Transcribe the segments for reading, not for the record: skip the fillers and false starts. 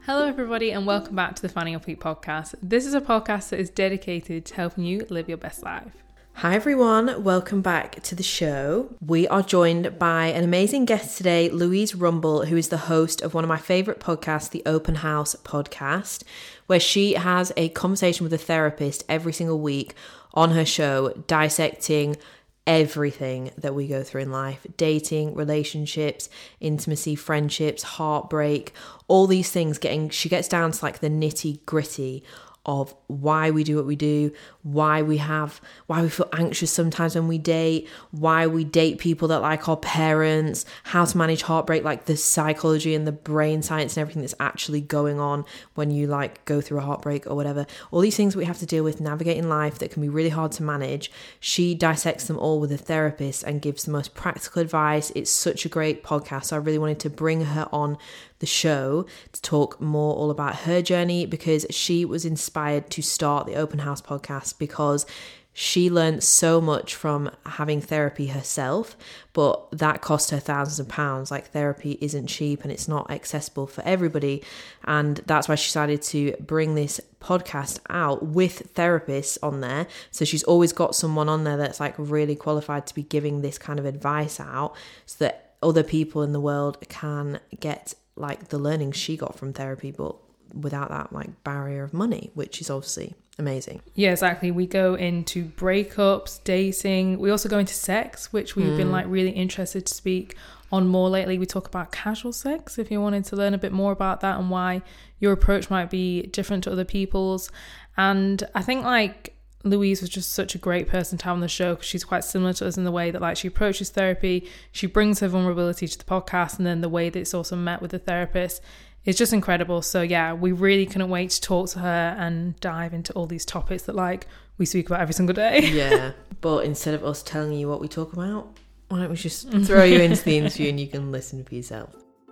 Hello everybody and welcome back to the Finding Your Peak podcast. This is a podcast that is dedicated to helping you live your best life. Hi everyone, welcome back to the show. We are joined by an amazing guest today, Louise Rumble, who is the host of one of my favourite podcasts, the Open House podcast, where she has a conversation with a therapist every single week on her show, dissecting everything that we go through in life: dating, relationships, intimacy, friendships, heartbreak, all these things. She gets down to like the nitty gritty of why we do what we do, why we feel anxious sometimes when we date, why we date people that like our parents, how to manage heartbreak, like the psychology and the brain science and everything that's actually going on when you like go through a heartbreak or whatever. All these things we have to deal with navigating life that can be really hard to manage. She dissects them all with a therapist and gives the most practical advice. It's such a great podcast. So I really wanted to bring her on the show to talk more all about her journey, because she was inspired to start the Open House podcast because she learned so much from having therapy herself, but that cost her thousands of pounds. Like, therapy isn't cheap and it's not accessible for everybody. And that's why she decided to bring this podcast out with therapists on there. So she's always got someone on there that's like really qualified to be giving this kind of advice out, so that other people in the world can get like the learnings she got from therapy, but without that like barrier of money, which is obviously amazing. Yeah, exactly. We go into breakups, dating. We also go into sex, which we've been like really interested to speak on more lately. We talk about casual sex if you wanted to learn a bit more about that and why your approach might be different to other people's. And I think like Louise was just such a great person to have on the show, because she's quite similar to us in the way that like she approaches therapy, she brings her vulnerability to the podcast, and then the way that it's also met with the therapist is just incredible. So yeah, we really couldn't wait to talk to her and dive into all these topics that like we speak about every single day. Yeah, but instead of us telling you what we talk about, why don't we just throw you into the interview and you can listen for yourself.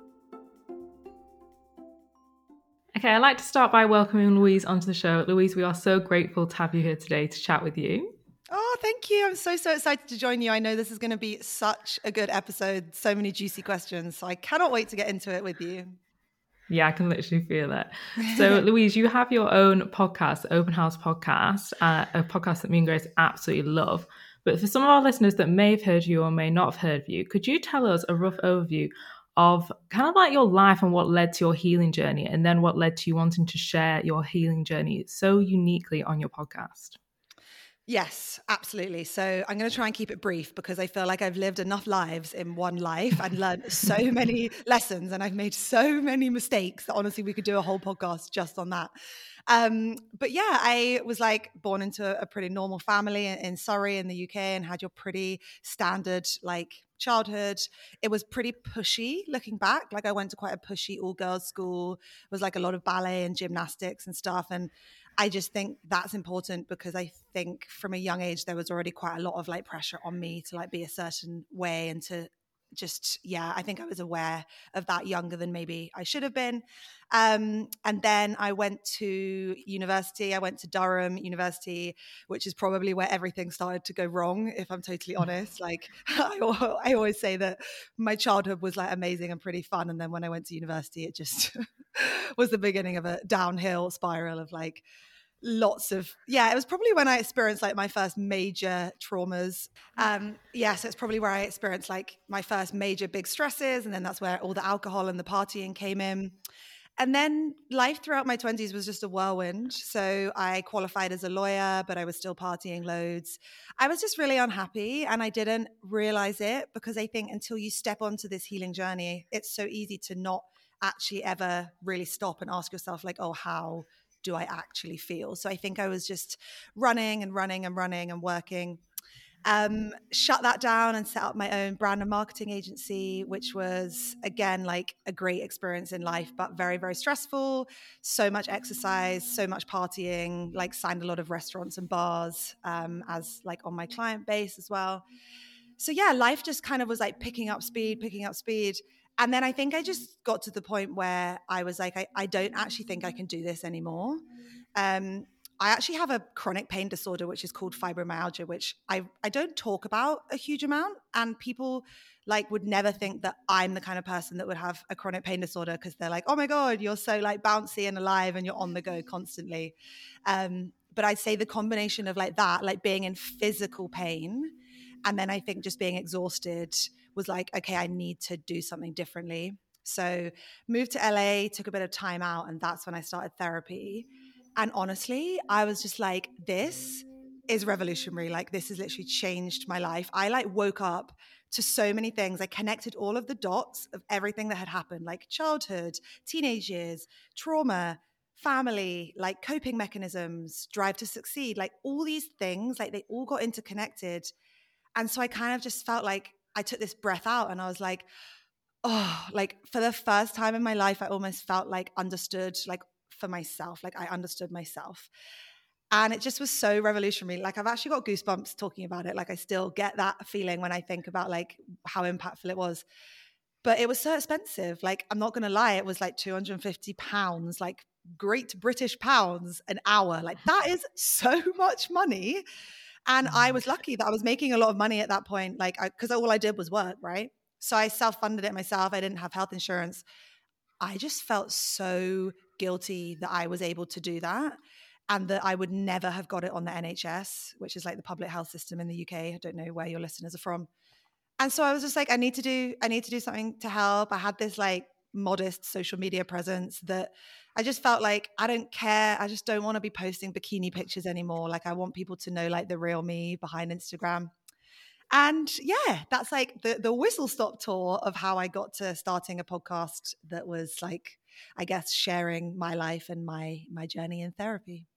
Okay, I'd like to start by welcoming Louise onto the show. Louise, we are so grateful to have you here today to chat with you. Oh, thank you. I'm so excited to join you. I know this is going to be such a good episode. So many juicy questions. So I cannot wait to get into it with you. Yeah, I can literally feel it. So Louise, you have your own podcast, the Open House podcast, a podcast that me and Grace absolutely love. But for some of our listeners that may have heard you or may not have heard of you, could you tell us a rough overview of kind of like your life and what led to your healing journey, and then what led to you wanting to share your healing journey so uniquely on your podcast? Yes, absolutely. So I'm going to try and keep it brief, because I feel like I've lived enough lives in one life and learned so many lessons, and I've made so many mistakes that honestly we could do a whole podcast just on that. But yeah, I was like born into a pretty normal family in Surrey in the UK, and had your pretty standard like childhood. It was pretty pushy looking back. Like, I went to quite a pushy all girls school. It was like a lot of ballet and gymnastics and stuff. And I just think that's important, because I think from a young age, there was already quite a lot of like pressure on me to like be a certain way, and to just, yeah, I think I was aware of that younger than maybe I should have been. And then I went to university. I went to Durham University, which is probably where everything started to go wrong, if I'm totally honest. Like, I always say that my childhood was like amazing and pretty fun. And then when I went to university, it just was the beginning of a downhill spiral of like, it was probably when I experienced like my first major traumas. So it's probably where I experienced like my first major big stresses, and then that's where all the alcohol and the partying came in. And then life throughout my 20s was just a whirlwind. So I qualified as a lawyer, but I was still partying loads. I was just really unhappy, and I didn't realize it, because I think until you step onto this healing journey, it's so easy to not actually ever really stop and ask yourself like, oh, how do I actually feel? So I think I was just running and working. Shut that down and set up my own brand and marketing agency, which was, again, like a great experience in life, but very, very stressful. So much exercise, so much partying, like signed a lot of restaurants and bars as like on my client base as well. So yeah, life just kind of was like picking up speed. And then I think I just got to the point where I was like, I don't actually think I can do this anymore. I actually have a chronic pain disorder, which is called fibromyalgia, which I don't talk about a huge amount. And people like would never think that I'm the kind of person that would have a chronic pain disorder, because they're like, oh my God, you're so like bouncy and alive and you're on the go constantly. But I'd say the combination of like that, like being in physical pain, and then I think just being exhausted was like, okay, I need to do something differently. So moved to LA, took a bit of time out, and that's when I started therapy. And honestly, I was just like, this is revolutionary. Like, this has literally changed my life. I like woke up to so many things. I connected all of the dots of everything that had happened, like childhood, teenage years, trauma, family, like coping mechanisms, drive to succeed, like all these things, like they all got interconnected. And so I kind of just felt like I took this breath out and I was like, oh, like for the first time in my life, I almost felt like understood, like for myself, like I understood myself. And it just was so revolutionary. Like I've actually got goosebumps talking about it. Like I still get that feeling when I think about like how impactful it was. But it was so expensive. Like, I'm not going to lie, it was like £250, like great British pounds an hour. Like that is so much money. And I was lucky that I was making a lot of money at that point, like, because all I did was work, right? So I self-funded it myself. I didn't have health insurance. I just felt so guilty that I was able to do that, and that I would never have got it on the NHS, which is like the public health system in the UK. I don't know where your listeners are from. And so I was just like, I need to do something to help. I had this like modest social media presence that I just felt like, I don't care. I just don't want to be posting bikini pictures anymore. Like I want people to know like the real me behind Instagram. And yeah, that's like the whistle stop tour of how I got to starting a podcast that was like, I guess, sharing my life and my journey in therapy.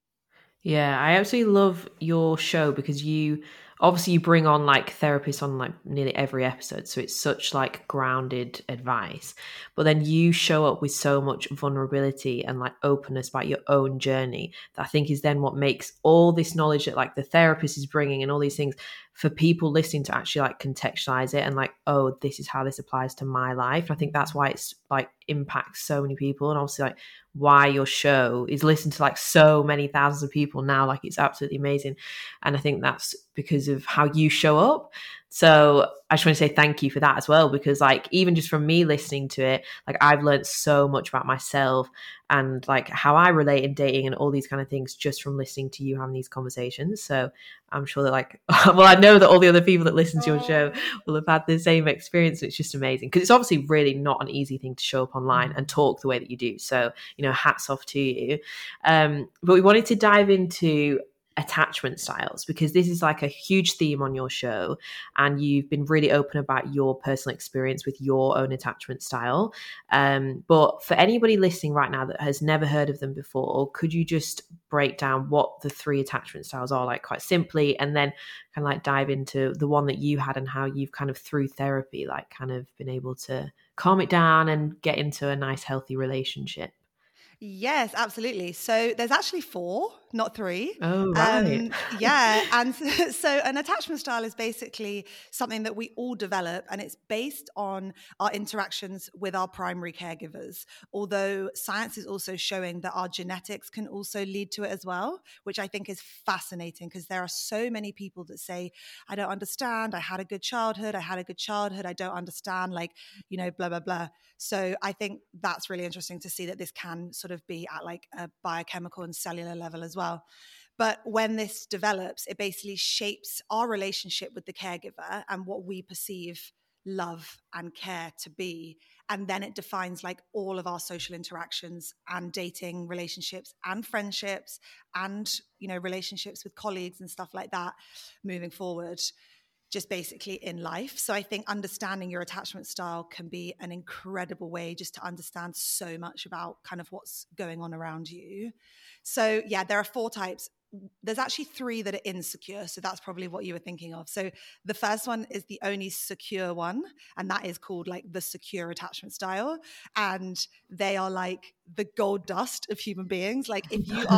Yeah, I absolutely love your show because you bring on like therapists on like nearly every episode. So it's such like grounded advice. But then you show up with so much vulnerability and like openness about your own journey that I think is then what makes all this knowledge that like the therapist is bringing and all these things for people listening to actually like contextualize it and like, oh, this is how this applies to my life. And I think that's why it's like impacts so many people. And obviously like why your show is listened to like so many thousands of people now. Like it's absolutely amazing. And I think that's because of how you show up. So I just want to say thank you for that as well, because like even just from me listening to it, like I've learned so much about myself and like how I relate in dating and all these kind of things just from listening to you having these conversations. So I'm sure that like, well, I know that all the other people that listen to your show will have had the same experience. It's just amazing because it's obviously really not an easy thing to show up online and talk the way that you do. So, you know, hats off to you. But we wanted to dive into attachment styles because this is like a huge theme on your show and you've been really open about your personal experience with your own attachment style, but for anybody listening right now that has never heard of them before, could you just break down what the 3 attachment styles are, like quite simply, and then kind of like dive into the one that you had and how you've kind of through therapy like kind of been able to calm it down and get into a nice healthy relationship? Yes, absolutely. So there's actually 4, not 3. Oh, right. Yeah. And so an attachment style is basically something that we all develop, and it's based on our interactions with our primary caregivers. Although science is also showing that our genetics can also lead to it as well, which I think is fascinating because there are so many people that say, I don't understand. I had a good childhood. I don't understand, like, you know, blah, blah, blah. So I think that's really interesting to see that this can sort of be at like a biochemical and cellular level as well. But when this develops, it basically shapes our relationship with the caregiver and what we perceive love and care to be. And then it defines like all of our social interactions and dating relationships and friendships and, you know, relationships with colleagues and stuff like that moving forward, just basically in life. So I think understanding your attachment style can be an incredible way just to understand so much about kind of what's going on around you. So yeah, there are 4 types. There's actually 3 that are insecure. So that's probably what you were thinking of. So the first one is the only secure one, and that is called like the secure attachment style. And they are like the gold dust of human beings. Like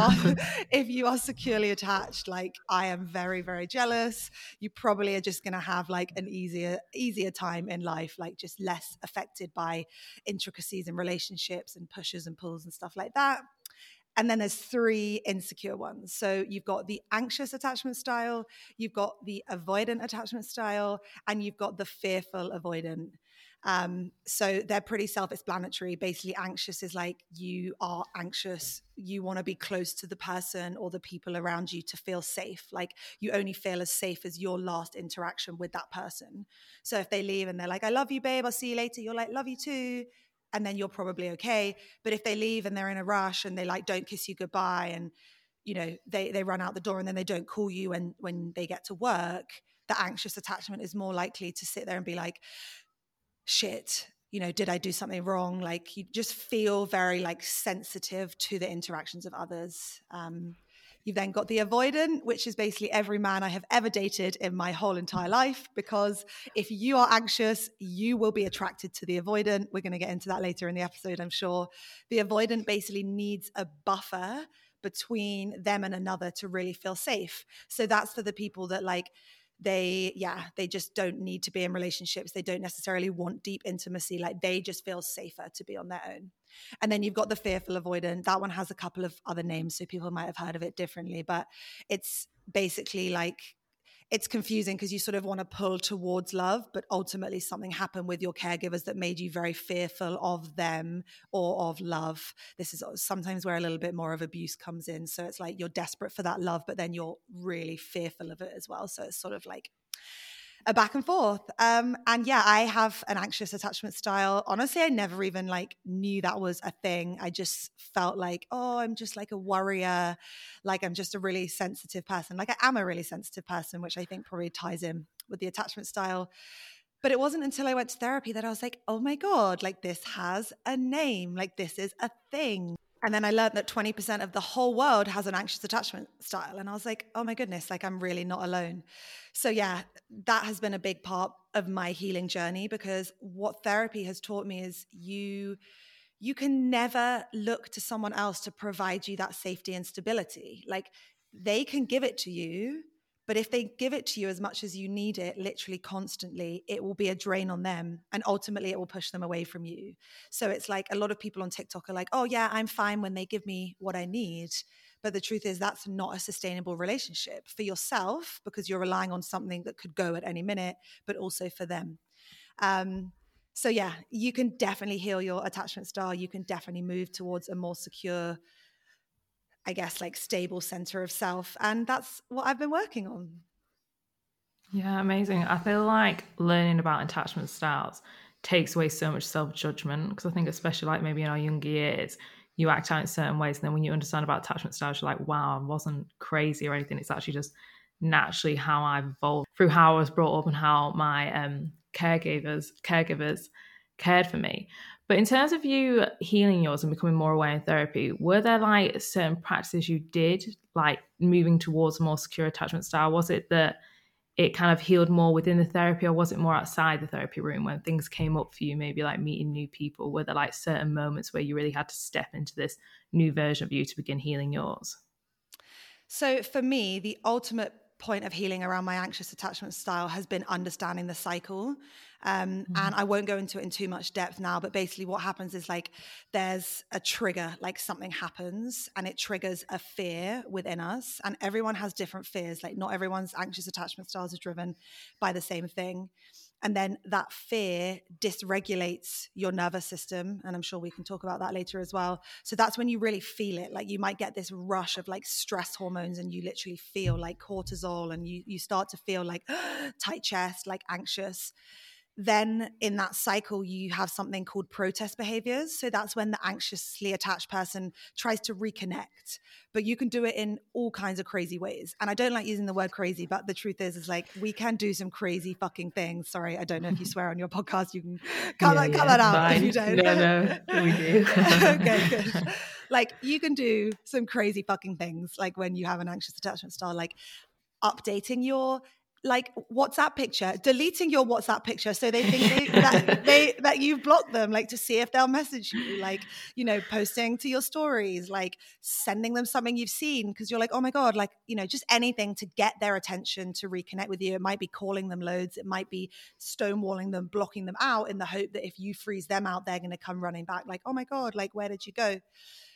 if you are securely attached, like I am very, very jealous. You probably are just going to have like an easier time in life, like just less affected by intricacies in relationships and pushes and pulls and stuff like that. And then there's 3 insecure ones. So you've got the anxious attachment style, you've got the avoidant attachment style, and you've got the fearful avoidant. So they're pretty self-explanatory. Basically, anxious is like, you are anxious. You want to be close to the person or the people around you to feel safe. Like, you only feel as safe as your last interaction with that person. So if they leave and they're like, I love you, babe, I'll see you later. You're like, love you too. And then you're probably okay. But if they leave and they're in a rush and they like don't kiss you goodbye, and you know they run out the door and then they don't call you when they get to work, the anxious attachment is more likely to sit there and be like, shit, you know, did I do something wrong? Like, you just feel very like sensitive to the interactions of others. You've then got the avoidant, which is basically every man I have ever dated in my whole entire life, because if you are anxious, you will be attracted to the avoidant. We're going to get into that later in the episode, I'm sure. The avoidant basically needs a buffer between them and another to really feel safe. So that's for the people that like, they just don't need to be in relationships. They don't necessarily want deep intimacy. Like, they just feel safer to be on their own. And then you've got the fearful avoidant. That one has a couple of other names, so people might have heard of it differently, but it's basically like, it's confusing because you sort of want to pull towards love, but ultimately something happened with your caregivers that made you very fearful of them or of love. This is sometimes where a little bit more of abuse comes in. So it's like, you're desperate for that love, but then you're really fearful of it as well. So it's sort of like a back and forth. And yeah, I have an anxious attachment style. Honestly, I never even like knew that was a thing. I just felt like, oh, I'm just like a worrier. Like, I'm just a really sensitive person. Like, I am a really sensitive person, which I think probably ties in with the attachment style. But it wasn't until I went to therapy that I was like, oh my God, like, this has a name. Like, this is a thing. And then I learned that 20% of the whole world has an anxious attachment style. And I was like, oh my goodness, like, I'm really not alone. So yeah, that has been a big part of my healing journey, because what therapy has taught me is you can never look to someone else to provide you that safety and stability. Like, they can give it to you, but if they give it to you as much as you need it, literally constantly, it will be a drain on them. And ultimately, it will push them away from you. So it's like, a lot of people on TikTok are like, oh yeah, I'm fine when they give me what I need. But the truth is, that's not a sustainable relationship for yourself, because you're relying on something that could go at any minute, but also for them. So yeah, you can definitely heal your attachment style. You can definitely move towards a more secure, I guess, like, stable center of self. And that's what I've been working on. Yeah, amazing. I feel like learning about attachment styles takes away so much self-judgment, because I think especially like maybe in our younger years, you act out in certain ways, and then when you understand about attachment styles, you're like, wow, I wasn't crazy or anything. It's actually just naturally how I've evolved through how I was brought up and how my caregivers cared for me. But in terms of you healing yours and becoming more aware in therapy, were there like certain practices you did, like moving towards a more secure attachment style? Was it that it kind of healed more within the therapy, or was it more outside the therapy room when things came up for you, maybe like meeting new people? Were there like certain moments where you really had to step into this new version of you to begin healing yours? So for me, the ultimate point of healing around my anxious attachment style has been understanding the cycle. And I won't go into it in too much depth now, but basically what happens is, like, there's a trigger, like something happens and it triggers a fear within us, and everyone has different fears. Like, not everyone's anxious attachment styles are driven by the same thing. And then that fear dysregulates your nervous system. And I'm sure we can talk about that later as well. So that's when you really feel it. Like, you might get this rush of like stress hormones, and you literally feel like cortisol, and you start to feel like tight chest, like anxious. Then in that cycle, you have something called protest behaviors. So that's when the anxiously attached person tries to reconnect. But you can do it in all kinds of crazy ways. And I don't like using the word crazy, but the truth is like, we can do some crazy fucking things. Sorry, I don't know if you swear on your podcast. You can cut that out fine. If you don't. No, we do. Okay, good. Like, you can do some crazy fucking things, like when you have an anxious attachment style, like updating your like WhatsApp picture, deleting your WhatsApp picture so they think that you've blocked them, like to see if they'll message you, like, you know, posting to your stories, like sending them something you've seen because you're like, oh my God, like, you know, just anything to get their attention, to reconnect with you. It might be calling them loads. It might be stonewalling them, blocking them out in the hope that if you freeze them out, they're going to come running back like, oh my God, like, where did you go?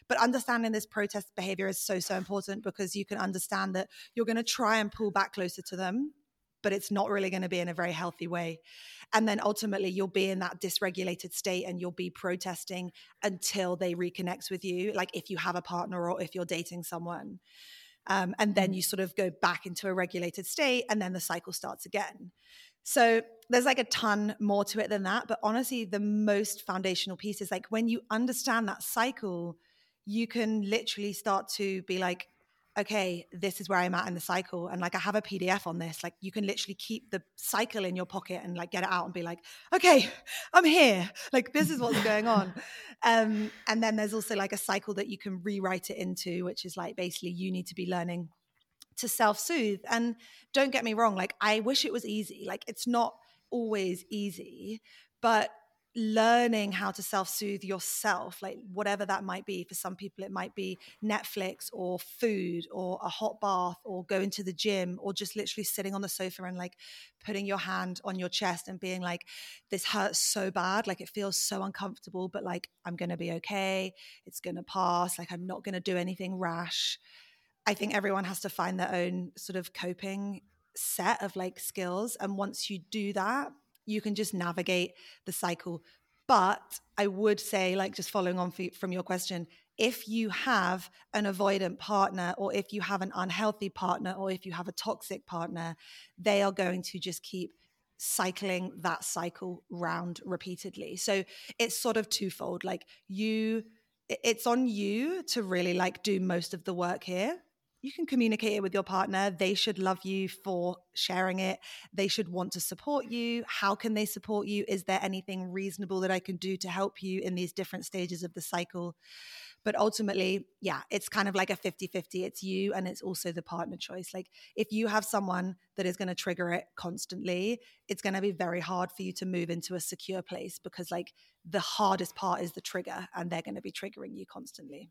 But understanding this protest behavior is so, so important, because you can understand that you're going to try and pull back closer to them, but it's not really going to be in a very healthy way. And then ultimately you'll be in that dysregulated state and you'll be protesting until they reconnect with you, like if you have a partner or if you're dating someone. And then you sort of go back into a regulated state, and then the cycle starts again. So there's like a ton more to it than that. But honestly, the most foundational piece is like when you understand that cycle, you can literally start to be like, okay, this is where I'm at in the cycle. And like, I have a PDF on this. Like, you can literally keep the cycle in your pocket and like get it out and be like, okay, I'm here. Like, this is what's going on. And then there's also like a cycle that you can rewrite it into, which is like, basically you need to be learning to self-soothe. And don't get me wrong, like I wish it was easy. Like it's not always easy, but learning how to self-soothe yourself, like whatever that might be. For some people, it might be Netflix or food or a hot bath or going to the gym or just literally sitting on the sofa and like putting your hand on your chest and being like, this hurts so bad. Like it feels so uncomfortable, but like, I'm going to be okay. It's going to pass. Like I'm not going to do anything rash. I think everyone has to find their own sort of coping set of like skills. And once you do that, you can just navigate the cycle. But I would say, like, just following on from your question, if you have an avoidant partner, or if you have an unhealthy partner, or if you have a toxic partner, they are going to just keep cycling that cycle round repeatedly. So it's sort of twofold. Like it's on you to really like do most of the work here. You can communicate it with your partner. They should love you for sharing it. They should want to support you. How can they support you? Is there anything reasonable that I can do to help you in these different stages of the cycle? But ultimately, yeah, it's kind of like a 50-50. It's you and it's also the partner choice. Like if you have someone that is going to trigger it constantly, it's going to be very hard for you to move into a secure place, because like the hardest part is the trigger and they're going to be triggering you constantly.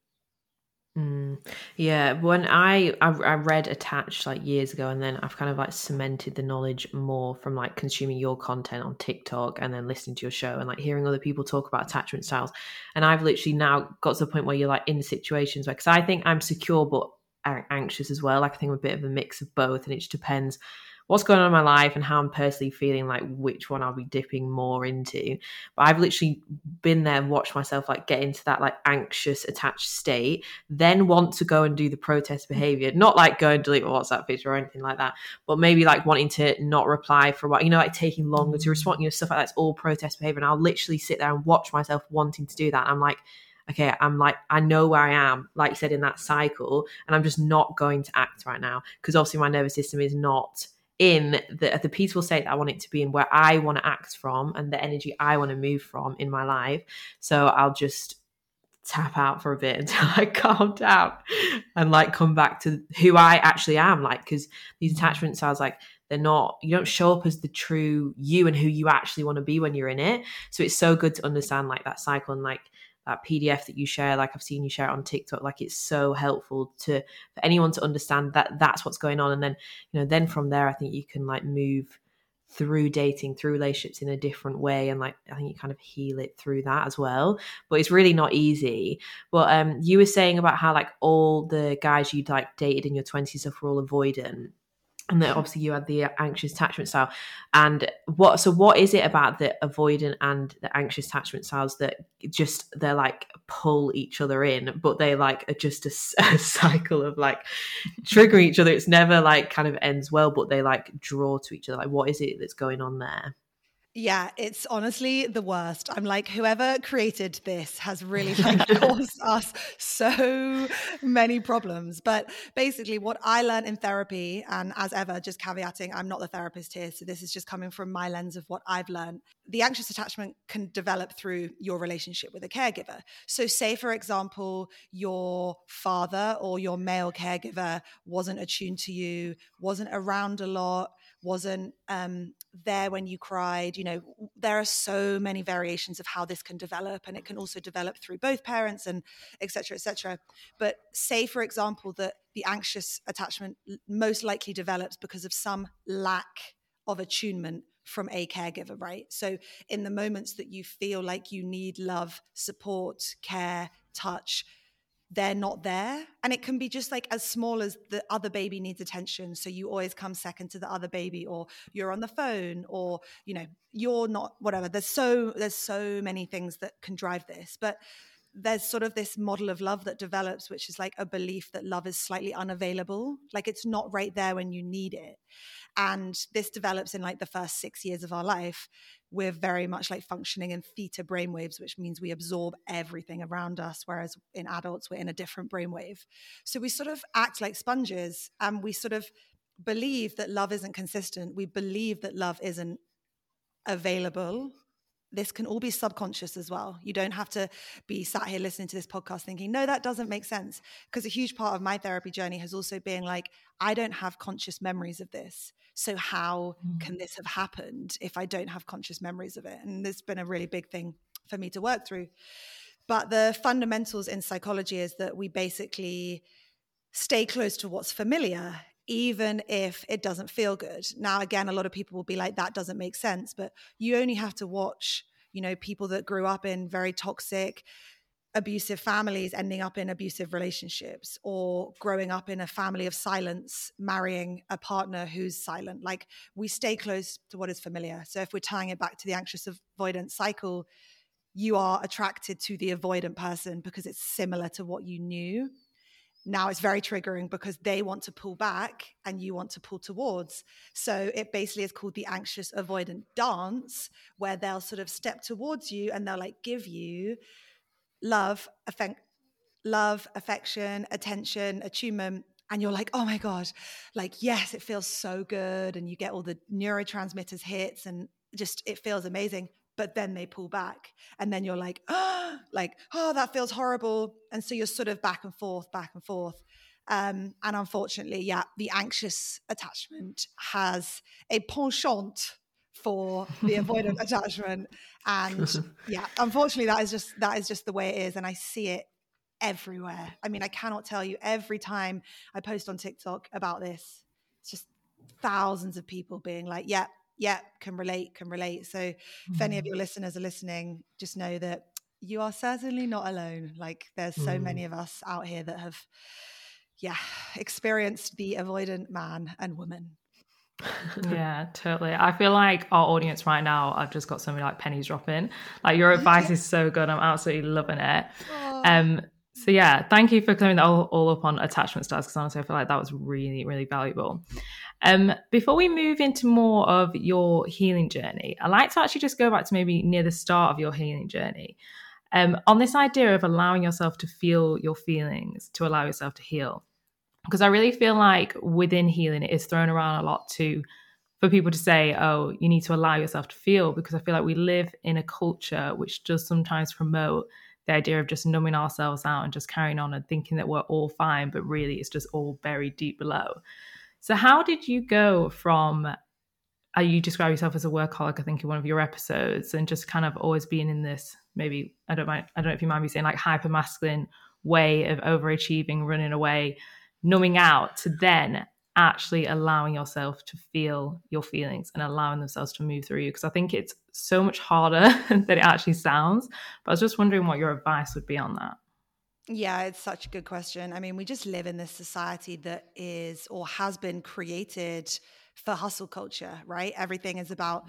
Yeah, when I read Attached like years ago, and then I've kind of like cemented the knowledge more from like consuming your content on TikTok and then listening to your show and like hearing other people talk about attachment styles. And I've literally now got to the point where you're like in situations where, because I think I'm secure but anxious as well. Like I think I'm a bit of a mix of both, and it just depends what's going on in my life and how I'm personally feeling, like which one I'll be dipping more into. But I've literally been there and watched myself like get into that like anxious attached state, then want to go and do the protest behavior, not like go and delete my WhatsApp picture or anything like that, but maybe like wanting to not reply for a while, you know, like taking longer to respond, you know, stuff like that's all protest behavior. And I'll literally sit there and watch myself wanting to do that. And I'm like, okay, I'm like, I know where I am, like you said, in that cycle, and I'm just not going to act right now, because obviously my nervous system is not in the peaceful state that I want it to be in, where I want to act from and the energy I want to move from in my life. So I'll just tap out for a bit until I calm down and like come back to who I actually am. Like, because these attachment styles, like they're not, you don't show up as the true you and who you actually want to be when you're in it. So it's so good to understand like that cycle, and like that PDF that you share, like I've seen you share it on TikTok, like it's so helpful for anyone to understand that that's what's going on. And then, you know, then from there, I think you can like move through dating, through relationships in a different way. And like, I think you kind of heal it through that as well, but it's really not easy. But you were saying about how like all the guys you'd like dated in your 20s were all avoidant. And then obviously you had the anxious attachment style. And what is it about the avoidant and the anxious attachment styles that just, they're like pull each other in, but they like are just a cycle of like triggering each other? It's never like kind of ends well, but they like draw to each other. Like what is it that's going on there? Yeah, it's honestly the worst. I'm like, whoever created this has really like caused us so many problems. But basically what I learned in therapy, and as ever, just caveating, I'm not the therapist here, so this is just coming from my lens of what I've learned. The anxious attachment can develop through your relationship with a caregiver. So say, for example, your father or your male caregiver wasn't attuned to you, wasn't around a lot, wasn't there when you cried. You know, there are so many variations of how this can develop, and it can also develop through both parents and et cetera, et cetera. But say, for example, that the anxious attachment most likely develops because of some lack of attunement from a caregiver, right? So in the moments that you feel like you need love, support, care, touch, they're not there. And it can be just like as small as the other baby needs attention, so you always come second to the other baby, or you're on the phone, or you're not, whatever. There's so many things that can drive this, but there's sort of this model of love that develops, which is like a belief that love is slightly unavailable, like it's not right there when you need it. And this develops in like the first 6 years of our life. We're very much like functioning in theta brainwaves, which means we absorb everything around us, whereas in adults, we're in a different brainwave. So we sort of act like sponges, and we sort of believe that love isn't consistent. We believe that love isn't available. This can all be subconscious as well. You don't have to be sat here listening to this podcast thinking, no, that doesn't make sense. Because a huge part of my therapy journey has also been like, I don't have conscious memories of this. So how can this have happened if I don't have conscious memories of it? And it's been a really big thing for me to work through. But the fundamentals in psychology is that we basically stay close to what's familiar, even if it doesn't feel good. Now, again, a lot of people will be like, that doesn't make sense, but you only have to watch, people that grew up in very toxic, abusive families ending up in abusive relationships, or growing up in a family of silence, marrying a partner who's silent. Like, we stay close to what is familiar. So if we're tying it back to the anxious avoidant cycle, you are attracted to the avoidant person because it's similar to what you knew. Now it's very triggering because they want to pull back and you want to pull towards. So it basically is called the anxious avoidant dance, where they'll sort of step towards you and they'll like give you love, affection, attention, attunement. And you're like, oh my God, like, yes, it feels so good. And you get all the neurotransmitters hits and just, it feels amazing. But then they pull back and then you're like, oh, that feels horrible. And so you're sort of back and forth. And unfortunately, the anxious attachment has a penchant for the avoidant attachment. And unfortunately, that is just the way it is. And I see it everywhere. I mean, I cannot tell you, every time I post on TikTok about this, it's just thousands of people being like, can relate. So if any of your listeners are listening, just know that you are certainly not alone. Like, there's so many of us out here that have, experienced the avoidant man and woman. Yeah, totally. I feel like our audience right now, I've just got so many like pennies dropping. Like, your advice is so good. I'm absolutely loving it. So thank you for clearing that all up on attachment styles, because honestly I feel like that was really, really valuable. Before we move into more of your healing journey, I'd like to actually just go back to maybe near the start of your healing journey, on this idea of allowing yourself to feel your feelings, to allow yourself to heal. Because I really feel like within healing, it is thrown around a lot for people to say, oh, you need to allow yourself to feel, because I feel like we live in a culture which does sometimes promote the idea of just numbing ourselves out and just carrying on and thinking that we're all fine, but really it's just all buried deep below. So how did you go from, you describe yourself as a workaholic, I think, in one of your episodes, and just kind of always being in this, maybe, I don't know if you mind me saying, like, hyper masculine way of overachieving, running away, numbing out, to then actually allowing yourself to feel your feelings and allowing themselves to move through you? Because I think it's so much harder than it actually sounds. But I was just wondering what your advice would be on that. Yeah, it's such a good question. I mean, we just live in this society that is, or has been, created for hustle culture, right? Everything is about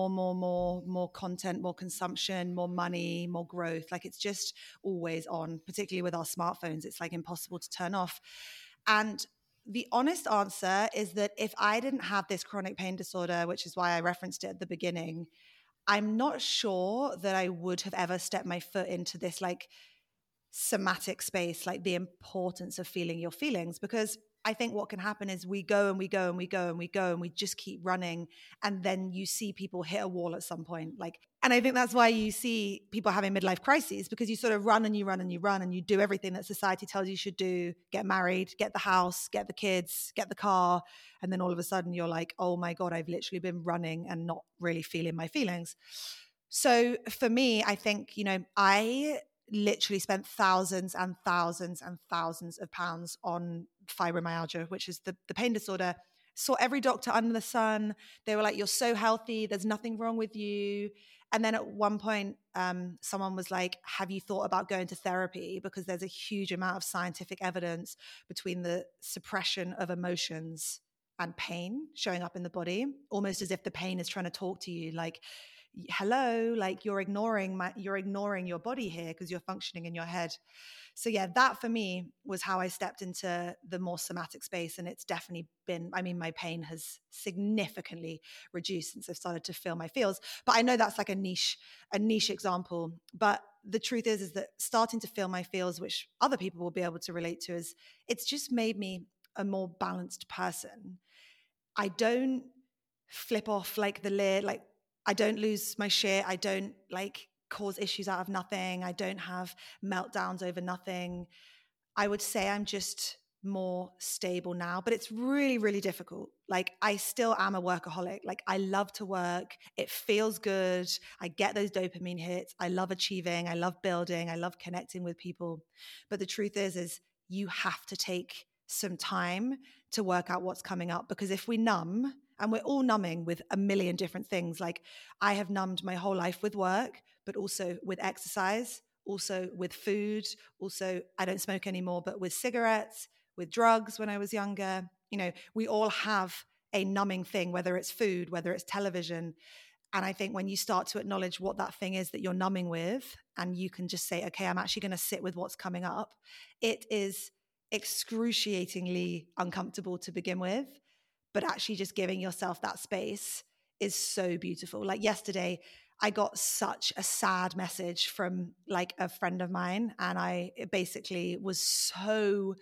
more content, more consumption, more money, more growth. Like, it's just always on, particularly with our smartphones. It's like impossible to turn off. And the honest answer is that if I didn't have this chronic pain disorder, which is why I referenced it at the beginning, I'm not sure that I would have ever stepped my foot into this like somatic space, like the importance of feeling your feelings. Because I think what can happen is we go and we go and we go and we go and we just keep running. And then you see people hit a wall at some point. And I think that's why you see people having midlife crises, because you sort of run and you run and you run and you do everything that society tells you should do, get married, get the house, get the kids, get the car. And then all of a sudden you're like, oh my God, I've literally been running and not really feeling my feelings. So for me, I think, I literally spent thousands and thousands and thousands of pounds on fibromyalgia, which is the pain disorder. saw every doctor under the sun. They were like, you're so healthy. There's nothing wrong with you. And then at one point, someone was like, have you thought about going to therapy? Because there's a huge amount of scientific evidence between the suppression of emotions and pain showing up in the body, almost as if the pain is trying to talk to you like, hello, like you're ignoring your body here because you're functioning in your head. So yeah, that for me was how I stepped into the more somatic space. And it's definitely been, I mean, my pain has significantly reduced since I've started to feel my feels. But I know that's like a niche example. But the truth is that starting to feel my feels, which other people will be able to relate to, is it's just made me a more balanced person. I don't flip off like the lid, like I don't lose my shit. I don't like cause issues out of nothing. I don't have meltdowns over nothing. I would say I'm just more stable now, but it's really, really difficult. Like I still am a workaholic. Like I love to work. It feels good. I get those dopamine hits. I love achieving. I love building. I love connecting with people. But the truth is you have to take some time to work out what's coming up, because if we numb, and we're all numbing with a million different things. Like I have numbed my whole life with work, but also with exercise, also with food, also I don't smoke anymore, but with cigarettes, with drugs when I was younger. You know, we all have a numbing thing, whether it's food, whether it's television. And I think when you start to acknowledge what that thing is that you're numbing with, and you can just say, okay, I'm actually going to sit with what's coming up. It is excruciatingly uncomfortable to begin with. But actually just giving yourself that space is so beautiful. Like yesterday, I got such a sad message from like a friend of mine, and it basically was so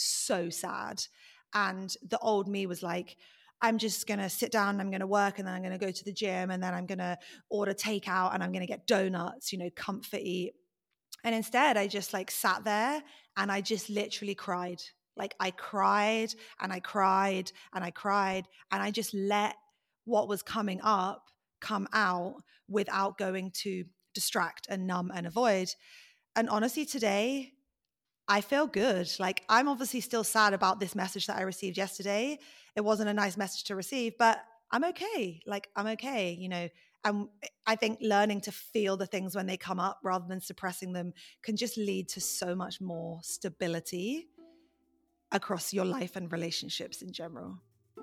sad. And the old me was like, I'm just going to sit down, I'm going to work, and then I'm going to go to the gym, and then I'm going to order takeout, and I'm going to get donuts, you know, comfort eat. And instead I just like sat there and I just literally cried. Like I cried and I cried and I cried, and I just let what was coming up come out without going to distract and numb and avoid. And honestly, today I feel good. Like I'm obviously still sad about this message that I received yesterday. It wasn't a nice message to receive, but I'm okay. Like I'm okay, you know. And I think learning to feel the things when they come up rather than suppressing them can just lead to so much more stability across your life and relationships in general.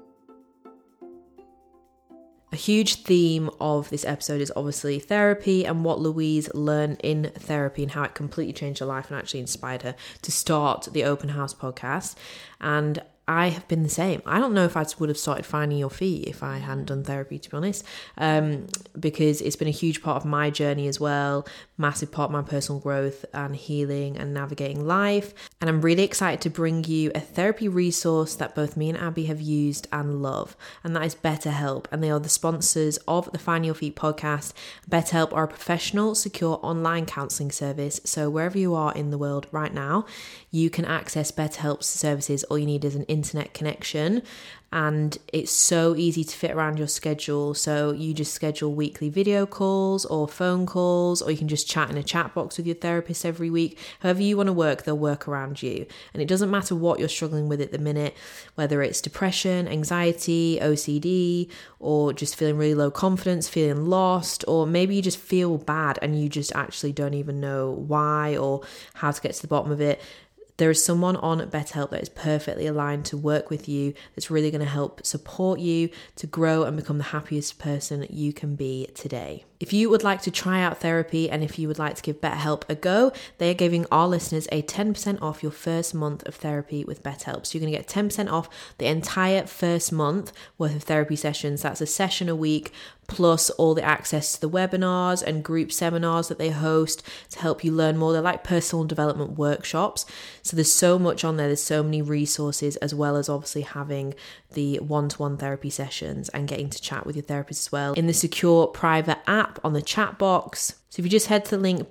A huge theme of this episode is obviously therapy and what Louise learned in therapy and how it completely changed her life and actually inspired her to start the Open House podcast. And I have been the same. I don't know if I would have started Finding Your Feet if I hadn't done therapy, to be honest, because it's been a huge part of my journey as well, massive part of my personal growth and healing and navigating life. And I'm really excited to bring you a therapy resource that both me and Abby have used and love, and that is BetterHelp. And they are the sponsors of the Find Your Feet podcast. BetterHelp are a professional, secure online counselling service. So wherever you are in the world right now, you can access BetterHelp's services. All you need is an internet connection, and it's so easy to fit around your schedule. So you just schedule weekly video calls or phone calls, or you can just chat in a chat box with your therapist every week. However you want to work, they'll work around you. And it doesn't matter what you're struggling with at the minute, whether it's depression, anxiety, OCD, or just feeling really low confidence, feeling lost, or maybe you just feel bad and you just actually don't even know why or how to get to the bottom of it. There is someone on BetterHelp that is perfectly aligned to work with you, that's really going to help support you to grow and become the happiest person you can be today. If you would like to try out therapy, and if you would like to give BetterHelp a go, they are giving our listeners a 10% off your first month of therapy with BetterHelp. So you're going to get 10% off the entire first month worth of therapy sessions. That's a session a week, plus all the access to the webinars and group seminars that they host to help you learn more. They're like personal development workshops. So there's so much on there. There's so many resources, as well as obviously having the one-to-one therapy sessions and getting to chat with your therapist as well in the secure private app on the chat box. So if you just head to the link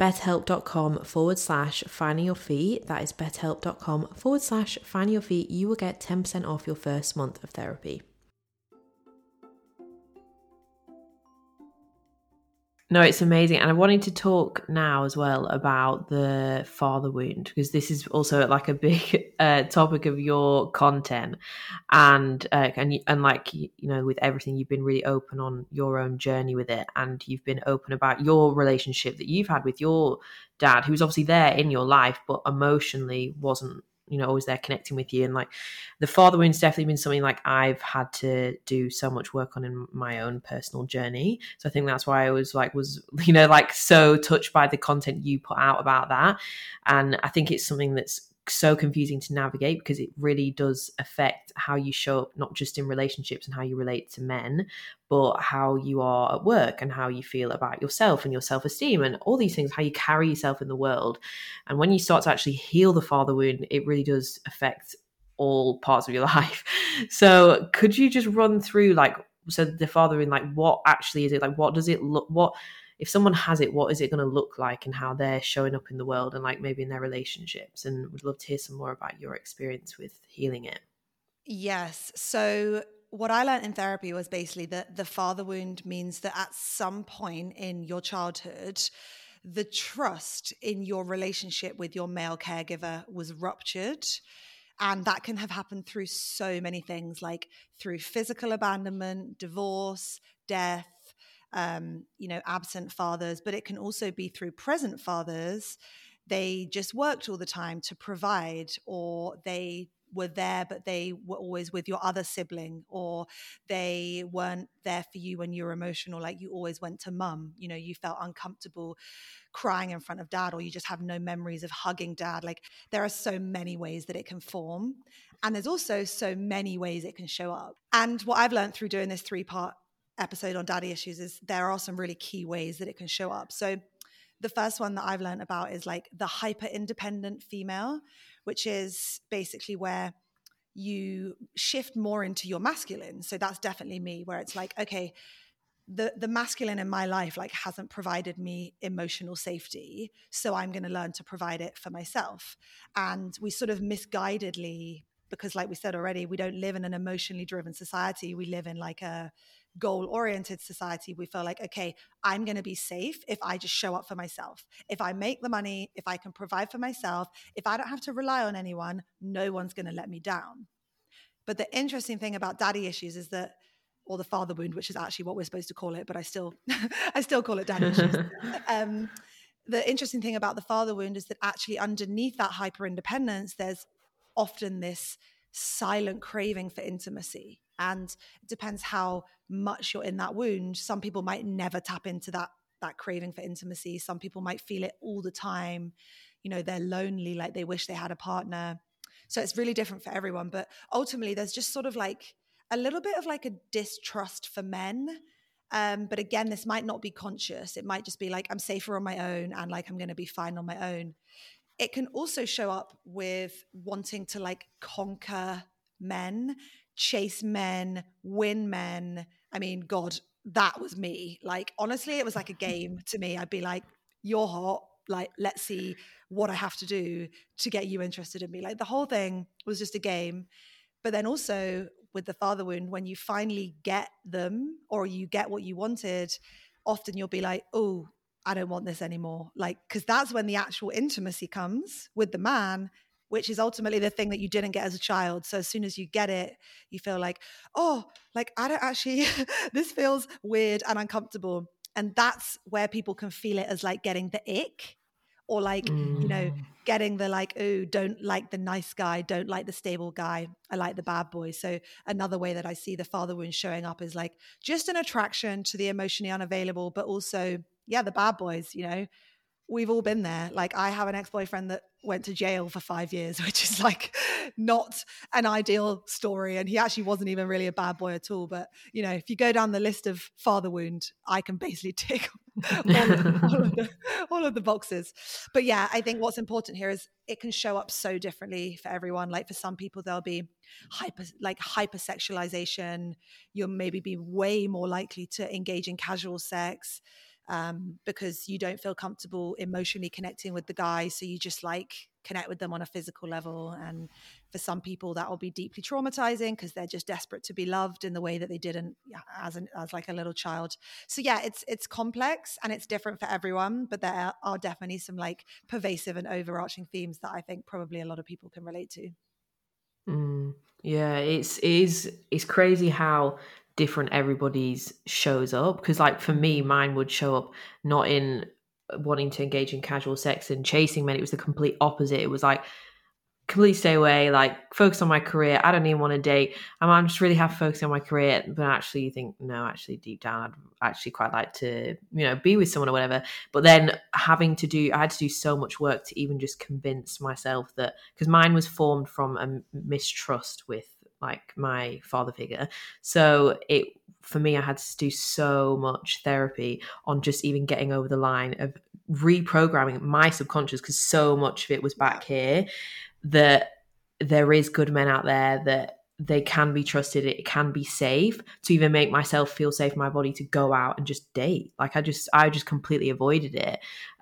betterhelp.com/finding your feet, that is betterhelp.com/finding your feet, you will get 10% off your first month of therapy. No, it's amazing. And I wanted to talk now as well about the father wound, because this is also like a big topic of your content. And like, you know, with everything, you've been really open on your own journey with it. And you've been open about your relationship that you've had with your dad, who's obviously there in your life, but emotionally wasn't, you know, always there connecting with you. And like the father wound's definitely been something like I've had to do so much work on in my own personal journey. So I think that's why I was you know, like so touched by the content you put out about that. And I think it's something that's so confusing to navigate, because it really does affect how you show up, not just in relationships and how you relate to men, but how you are at work and how you feel about yourself and your self-esteem and all these things, how you carry yourself in the world. And when you start to actually heal the father wound, it really does affect all parts of your life. So could you just run through, like, so the father wound, like what actually is it? Like, what does it look, what, if someone has it, what is it going to look like, and how they're showing up in the world and like maybe in their relationships? And would love to hear some more about your experience with healing it. Yes. So what I learned in therapy was basically that the father wound means that at some point in your childhood, the trust in your relationship with your male caregiver was ruptured. And that can have happened through so many things, like through physical abandonment, divorce, death, you know, absent fathers, but it can also be through present fathers. They just worked all the time to provide, or they were there, but they were always with your other sibling, or they weren't there for you when you were emotional. Like you always went to mum, you know, you felt uncomfortable crying in front of dad, or you just have no memories of hugging dad. Like there are so many ways that it can form. And there's also so many ways it can show up. And what I've learned through doing this 3-part episode on daddy issues is there are some really key ways that it can show up. So the first one that I've learned about is like the hyper independent female, which is basically where you shift more into your masculine. So that's definitely me, where it's like, okay, the masculine in my life like hasn't provided me emotional safety, so I'm going to learn to provide it for myself. And we sort of misguidedly, because like we said already, we don't live in an emotionally driven society. We live in like a goal-oriented society. We feel like, okay, I'm going to be safe if I just show up for myself. If I make the money, if I can provide for myself, if I don't have to rely on anyone, no one's going to let me down. But the interesting thing about daddy issues is that, or the father wound, which is actually what we're supposed to call it, but I still call it daddy issues. The interesting thing about the father wound is that actually underneath that hyper independence, there's often this silent craving for intimacy. And it depends how much you're in that wound. Some people might never tap into that craving for intimacy. Some people might feel it all the time. You know, they're lonely, like they wish they had a partner. So it's really different for everyone. But ultimately, there's just sort of like a little bit of like a distrust for men. But again, this might not be conscious. It might just be like, I'm safer on my own and like I'm going to be fine on my own. It can also show up with wanting to like conquer men, chase men, win men. I mean, God, that was me. Like, honestly, it was like a game to me. I'd be like, you're hot. Like, let's see what I have to do to get you interested in me. Like, the whole thing was just a game. But then also with the father wound, when you finally get them or you get what you wanted, often you'll be like, oh, I don't want this anymore. Like, because that's when the actual intimacy comes with the man, which is ultimately the thing that you didn't get as a child. So as soon as you get it, you feel like, oh, like I don't actually, this feels weird and uncomfortable. And that's where people can feel it as like getting the ick, or like, you know, getting the like, oh, don't like the nice guy, don't like the stable guy, I like the bad boy. So another way that I see the father wound showing up is like just an attraction to the emotionally unavailable, but also, yeah, the bad boys, you know, we've all been there. Like I have an ex-boyfriend that went to jail for 5 years, which is like not an ideal story. And he actually wasn't even really a bad boy at all. But, you know, if you go down the list of father wound, I can basically tick all of the boxes. But yeah, I think what's important here is it can show up so differently for everyone. Like for some people, there'll be hypersexualization. You'll maybe be way more likely to engage in casual sex because you don't feel comfortable emotionally connecting with the guy. So you just like connect with them on a physical level. And for some people that will be deeply traumatizing because they're just desperate to be loved in the way that they didn't as like a little child. So yeah, it's complex and it's different for everyone, but there are definitely some like pervasive and overarching themes that I think probably a lot of people can relate to. Yeah, it's crazy how different everybody's shows up, because like for me, mine would show up not in wanting to engage in casual sex and chasing men. It was the complete opposite. It was like completely stay away, like focus on my career. I don't even want to date. I'm just really happy focusing on my career. But actually you think, no, actually deep down, I'd actually quite like to, be with someone or whatever. But then I had to do so much work to even just convince myself that, because mine was formed from a mistrust with like my father figure. So for me, I had to do so much therapy on just even getting over the line of reprogramming my subconscious, because so much of it was back here, that there is good men out there, that they can be trusted, it can be safe, to even make myself feel safe in my body to go out and just date. Like I just completely avoided it.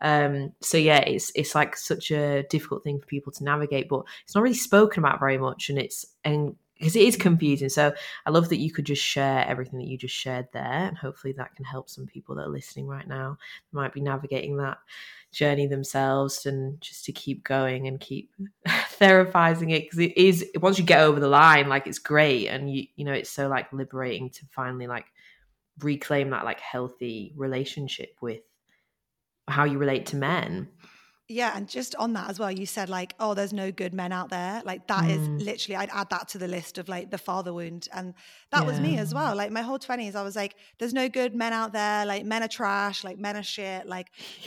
So yeah, it's like such a difficult thing for people to navigate, but it's not really spoken about very much, and because it is confusing. So I love that you could just share everything that you just shared there, and hopefully that can help some people that are listening right now, might be navigating that journey themselves, and just to keep going and keep therapizing it, because it is, once you get over the line, like it's great, and it's so like liberating to finally like reclaim that like healthy relationship with how you relate to men. Yeah, and just on that as well, you said like, oh, there's no good men out there. Like that is literally, I'd add that to the list of like the father wound. And that was me as well. Like my whole 20s, I was like, there's no good men out there. Like men are trash, like men are shit. Like,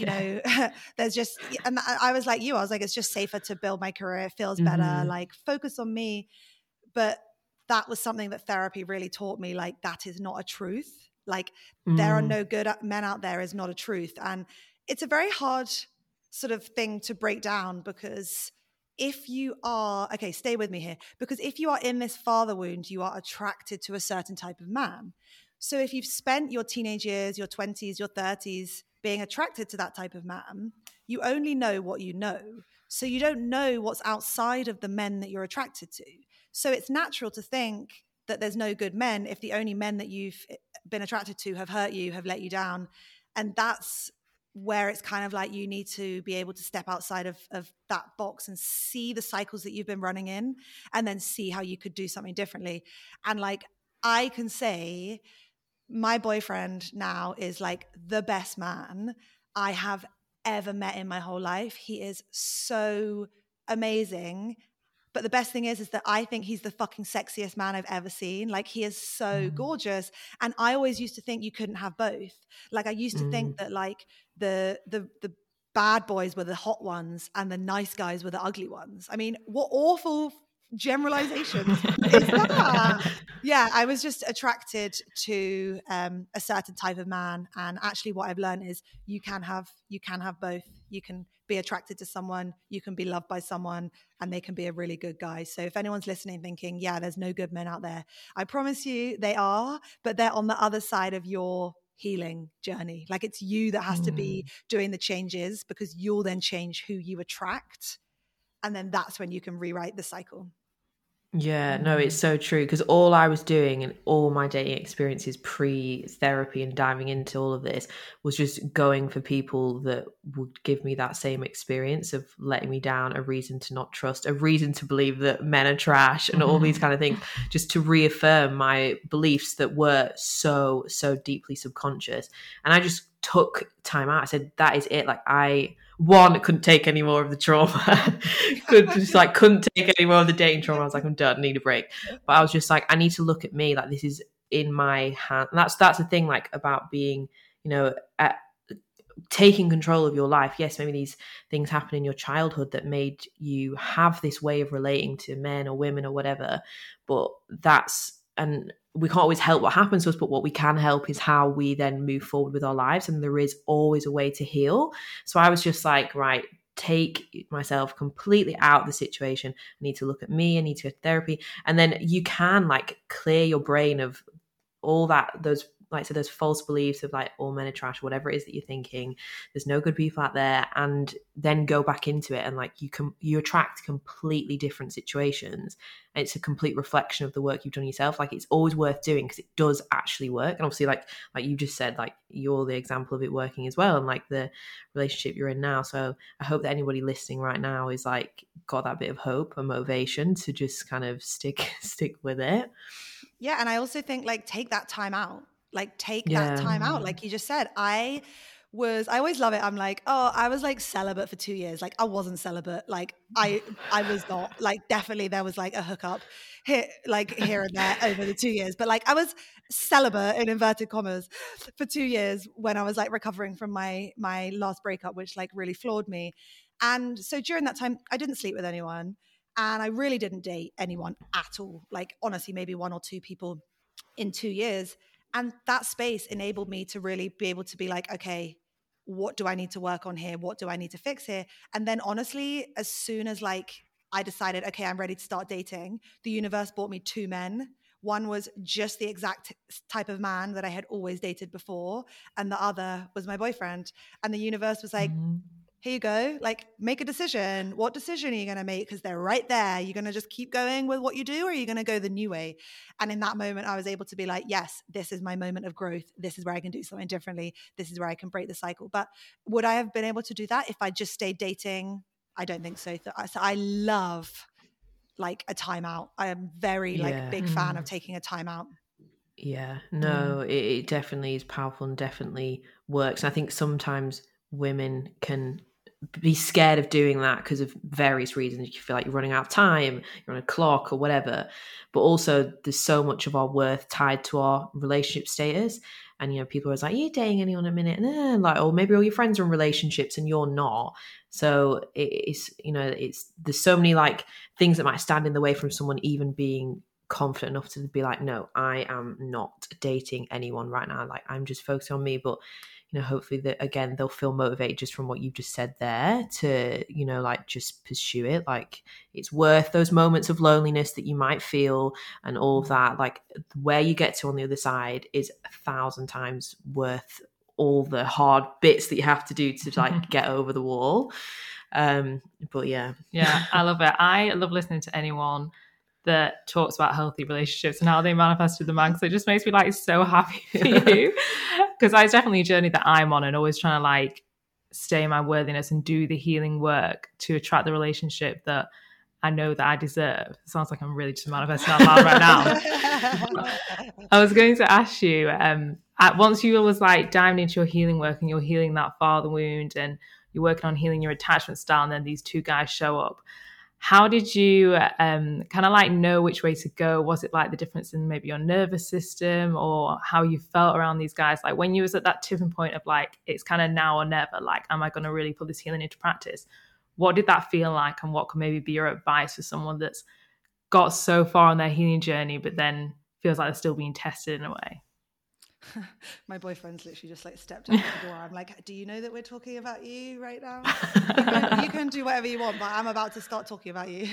there's just, and I was like you, I was like, it's just safer to build my career. It feels better. Like focus on me. But that was something that therapy really taught me. Like that is not a truth. Like there are no good men out there is not a truth. And it's a very hard sort of thing to break down, because if you are, okay, stay with me here, because if you are in this father wound, you are attracted to a certain type of man. So if you've spent your teenage years, your 20s, your 30s being attracted to that type of man, you only know what you know. So you don't know what's outside of the men that you're attracted to. So it's natural to think that there's no good men if the only men that you've been attracted to have hurt you, have let you down. And that's where it's kind of like you need to be able to step outside of that box and see the cycles that you've been running in, and then see how you could do something differently. And like, I can say my boyfriend now is like the best man I have ever met in my whole life. He is so amazing. But the best thing is that I think he's the fucking sexiest man I've ever seen. Like he is so gorgeous. And I always used to think you couldn't have both. Like I used to think that like the bad boys were the hot ones and the nice guys were the ugly ones. I mean, what awful generalization is that? Yeah, I was just attracted to a certain type of man. And actually what I've learned is you can have both. You can be attracted to someone, you can be loved by someone, and they can be a really good guy. So if anyone's listening thinking, yeah, there's no good men out there, I promise you they are, but they're on the other side of your healing journey. Like it's you that has to be doing the changes, because you'll then change who you attract. And then that's when you can rewrite the cycle. Yeah, no, it's so true, because all I was doing in all my dating experiences pre-therapy and diving into all of this was just going for people that would give me that same experience of letting me down, a reason to not trust, a reason to believe that men are trash, and all these kind of things, just to reaffirm my beliefs that were so deeply subconscious. And I just took time out. I said, that is it. Like couldn't take any more of the trauma. Couldn't take any more of the dating trauma. I was like, I'm done, need a break. But I was just like, I need to look at me, like this is in my hand. And that's the thing, like about being, taking control of your life. Yes, maybe these things happen in your childhood that made you have this way of relating to men or women or whatever. But and we can't always help what happens to us, but what we can help is how we then move forward with our lives. And there is always a way to heal. So I was just like, right, take myself completely out of the situation. I need to look at me. I need to go to therapy. And then you can like clear your brain of all those like, so there's false beliefs of like all men are trash, whatever it is that you're thinking, there's no good people out there, and then go back into it, and like you attract completely different situations. And it's a complete reflection of the work you've done yourself. Like, it's always worth doing because it does actually work. And obviously, like you just said, like, you're the example of it working as well, and like the relationship you're in now. So I hope that anybody listening right now is like got that bit of hope and motivation to just kind of stick with it. Yeah. And I also think, like, take that time out. Like, take that time out. Like you just said, I always love it. I'm like, oh, I was like celibate for 2 years. Like, I wasn't celibate. Like, I was not. Like, definitely there was like a hookup here and there over the 2 years. But like, I was celibate in inverted commas for 2 years when I was like recovering from my last breakup, which like really floored me. And so during that time, I didn't sleep with anyone, and I really didn't date anyone at all. Like, honestly, maybe 1 or 2 people in 2 years. And that space enabled me to really be able to be like, okay, what do I need to work on here? What do I need to fix here? And then honestly, as soon as like I decided, okay, I'm ready to start dating, the universe brought me 2 men. One was just the exact type of man that I had always dated before, and the other was my boyfriend. And the universe was like, here you go, like, make a decision. What decision are you going to make? Because they're right there. You're going to just keep going with what you do, or are you going to go the new way? And in that moment, I was able to be like, yes, this is my moment of growth. This is where I can do something differently. This is where I can break the cycle. But would I have been able to do that if I just stayed dating? I don't think so. So I love like a timeout. I am very like big fan of taking a timeout. Yeah, no, it definitely is powerful and definitely works. And I think sometimes women can be scared of doing that because of various reasons. You feel like you're running out of time, you're on a clock or whatever. But also there's so much of our worth tied to our relationship status. And, you know, people are like, are you dating anyone a minute? And like, or maybe all your friends are in relationships and you're not. So it's, you know, there's so many like things that might stand in the way from someone even being confident enough to be like, no, I am not dating anyone right now. Like, I'm just focusing on me. But, you know, hopefully that, again, they'll feel motivated just from what you've just said there to, you know, like, just pursue it. Like, it's worth those moments of loneliness that you might feel and all of that. Like, where you get to on the other side is 1,000 times worth all the hard bits that you have to do to like get over the wall. But yeah, I love it. I love listening to anyone that talks about healthy relationships and how they manifested the man, because it just makes me like so happy for you, because that's definitely a journey that I'm on, and always trying to like stay in my worthiness and do the healing work to attract the relationship that I know that I deserve. It sounds like I'm really just manifesting out loud right now. I was going to ask you, once you was like diving into your healing work and you're healing that father wound and you're working on healing your attachment style, and then these 2 guys show up, how did you kind of like know which way to go? Was it like the difference in maybe your nervous system, or how you felt around these guys? Like, when you was at that tipping point of like, it's kind of now or never, like, am I going to really put this healing into practice? What did that feel like, and what could maybe be your advice for someone that's got so far on their healing journey, but then feels like they're still being tested in a way? My boyfriend's literally just like stepped out the door. I'm like, do you know that we're talking about you right now? You can do whatever you want, but I'm about to start talking about you.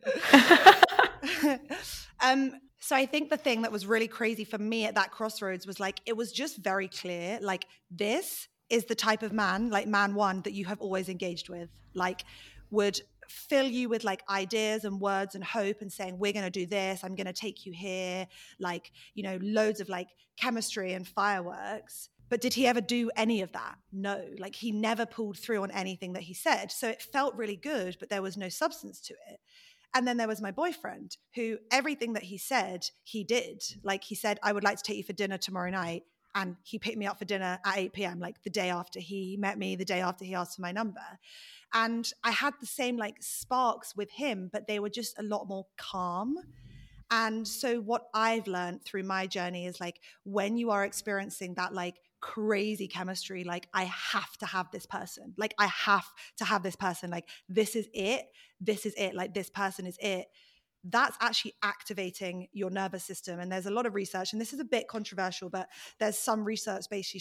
So I think the thing that was really crazy for me at that crossroads was like, it was just very clear, like, this is the type of man, like man 1, that you have always engaged with, like would fill you with like ideas and words and hope and saying, we're going to do this, I'm going to take you here, like, you know, loads of like chemistry and fireworks. But did he ever do any of that? No, like he never pulled through on anything that he said. So it felt really good, but there was no substance to it. And then there was my boyfriend, who everything that he said, he did. Like, he said, I would like to take you for dinner tomorrow night. And he picked me up for dinner at 8 p.m., like the day after he met me, the day after he asked for my number. And I had the same like sparks with him, but they were just a lot more calm. And so what I've learned through my journey is like, when you are experiencing that like crazy chemistry, like, I have to have this person, like I have to have this person, like this is it, like this person is it. That's actually activating your nervous system. And there's a lot of research, and this is a bit controversial, but there's some research basically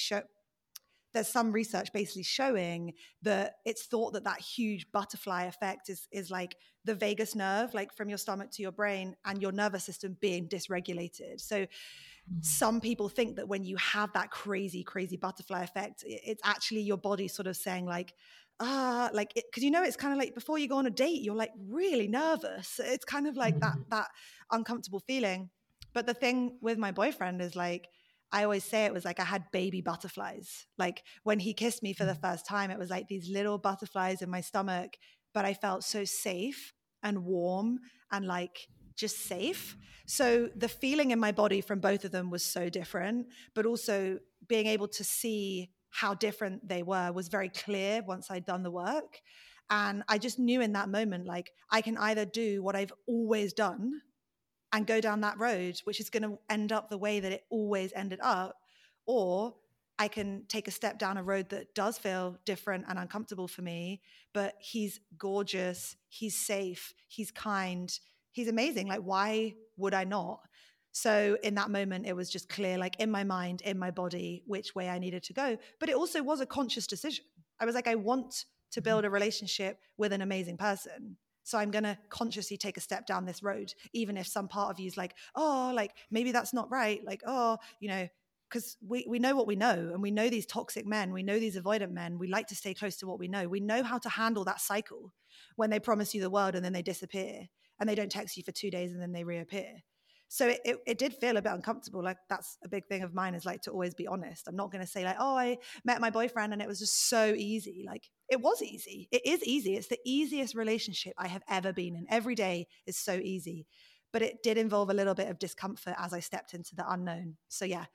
showing that it's thought that huge butterfly effect is like the vagus nerve, like from your stomach to your brain, and your nervous system being dysregulated. So some people think that when you have that crazy butterfly effect, it's actually your body sort of saying like, like, because it's kind of like before you go on a date, you're like really nervous. It's kind of like that uncomfortable feeling. But the thing with my boyfriend is like, I always say it was like I had baby butterflies. Like when he kissed me for the first time, it was like these little butterflies in my stomach, but I felt so safe and warm and like just safe. So the feeling in my body from both of them was so different, but also being able to see how different they were was very clear once I'd done the work. And I just knew in that moment, like I can either do what I've always done and go down that road, which is going to end up the way that it always ended up, or I can take a step down a road that does feel different and uncomfortable for me, but he's gorgeous, he's safe, he's kind, he's amazing. Like, why would I not? So in that moment, it was just clear, like in my mind, in my body, which way I needed to go. But it also was a conscious decision. I was like, I want to build a relationship with an amazing person. So I'm going to consciously take a step down this road, even if some part of you is like, oh, like maybe that's not right. Like, oh, because we know what we know, and we know these toxic men, we know these avoidant men. We like to stay close to what we know. We know how to handle that cycle when they promise you the world and then they disappear, and they don't text you for 2 days and then they reappear. So it did feel a bit uncomfortable. Like that's a big thing of mine, is like to always be honest. I'm not going to say like, oh, I met my boyfriend and it was just so easy. Like it was easy. It is easy. It's the easiest relationship I have ever been in. Every day is so easy. But it did involve a little bit of discomfort as I stepped into the unknown. So yeah,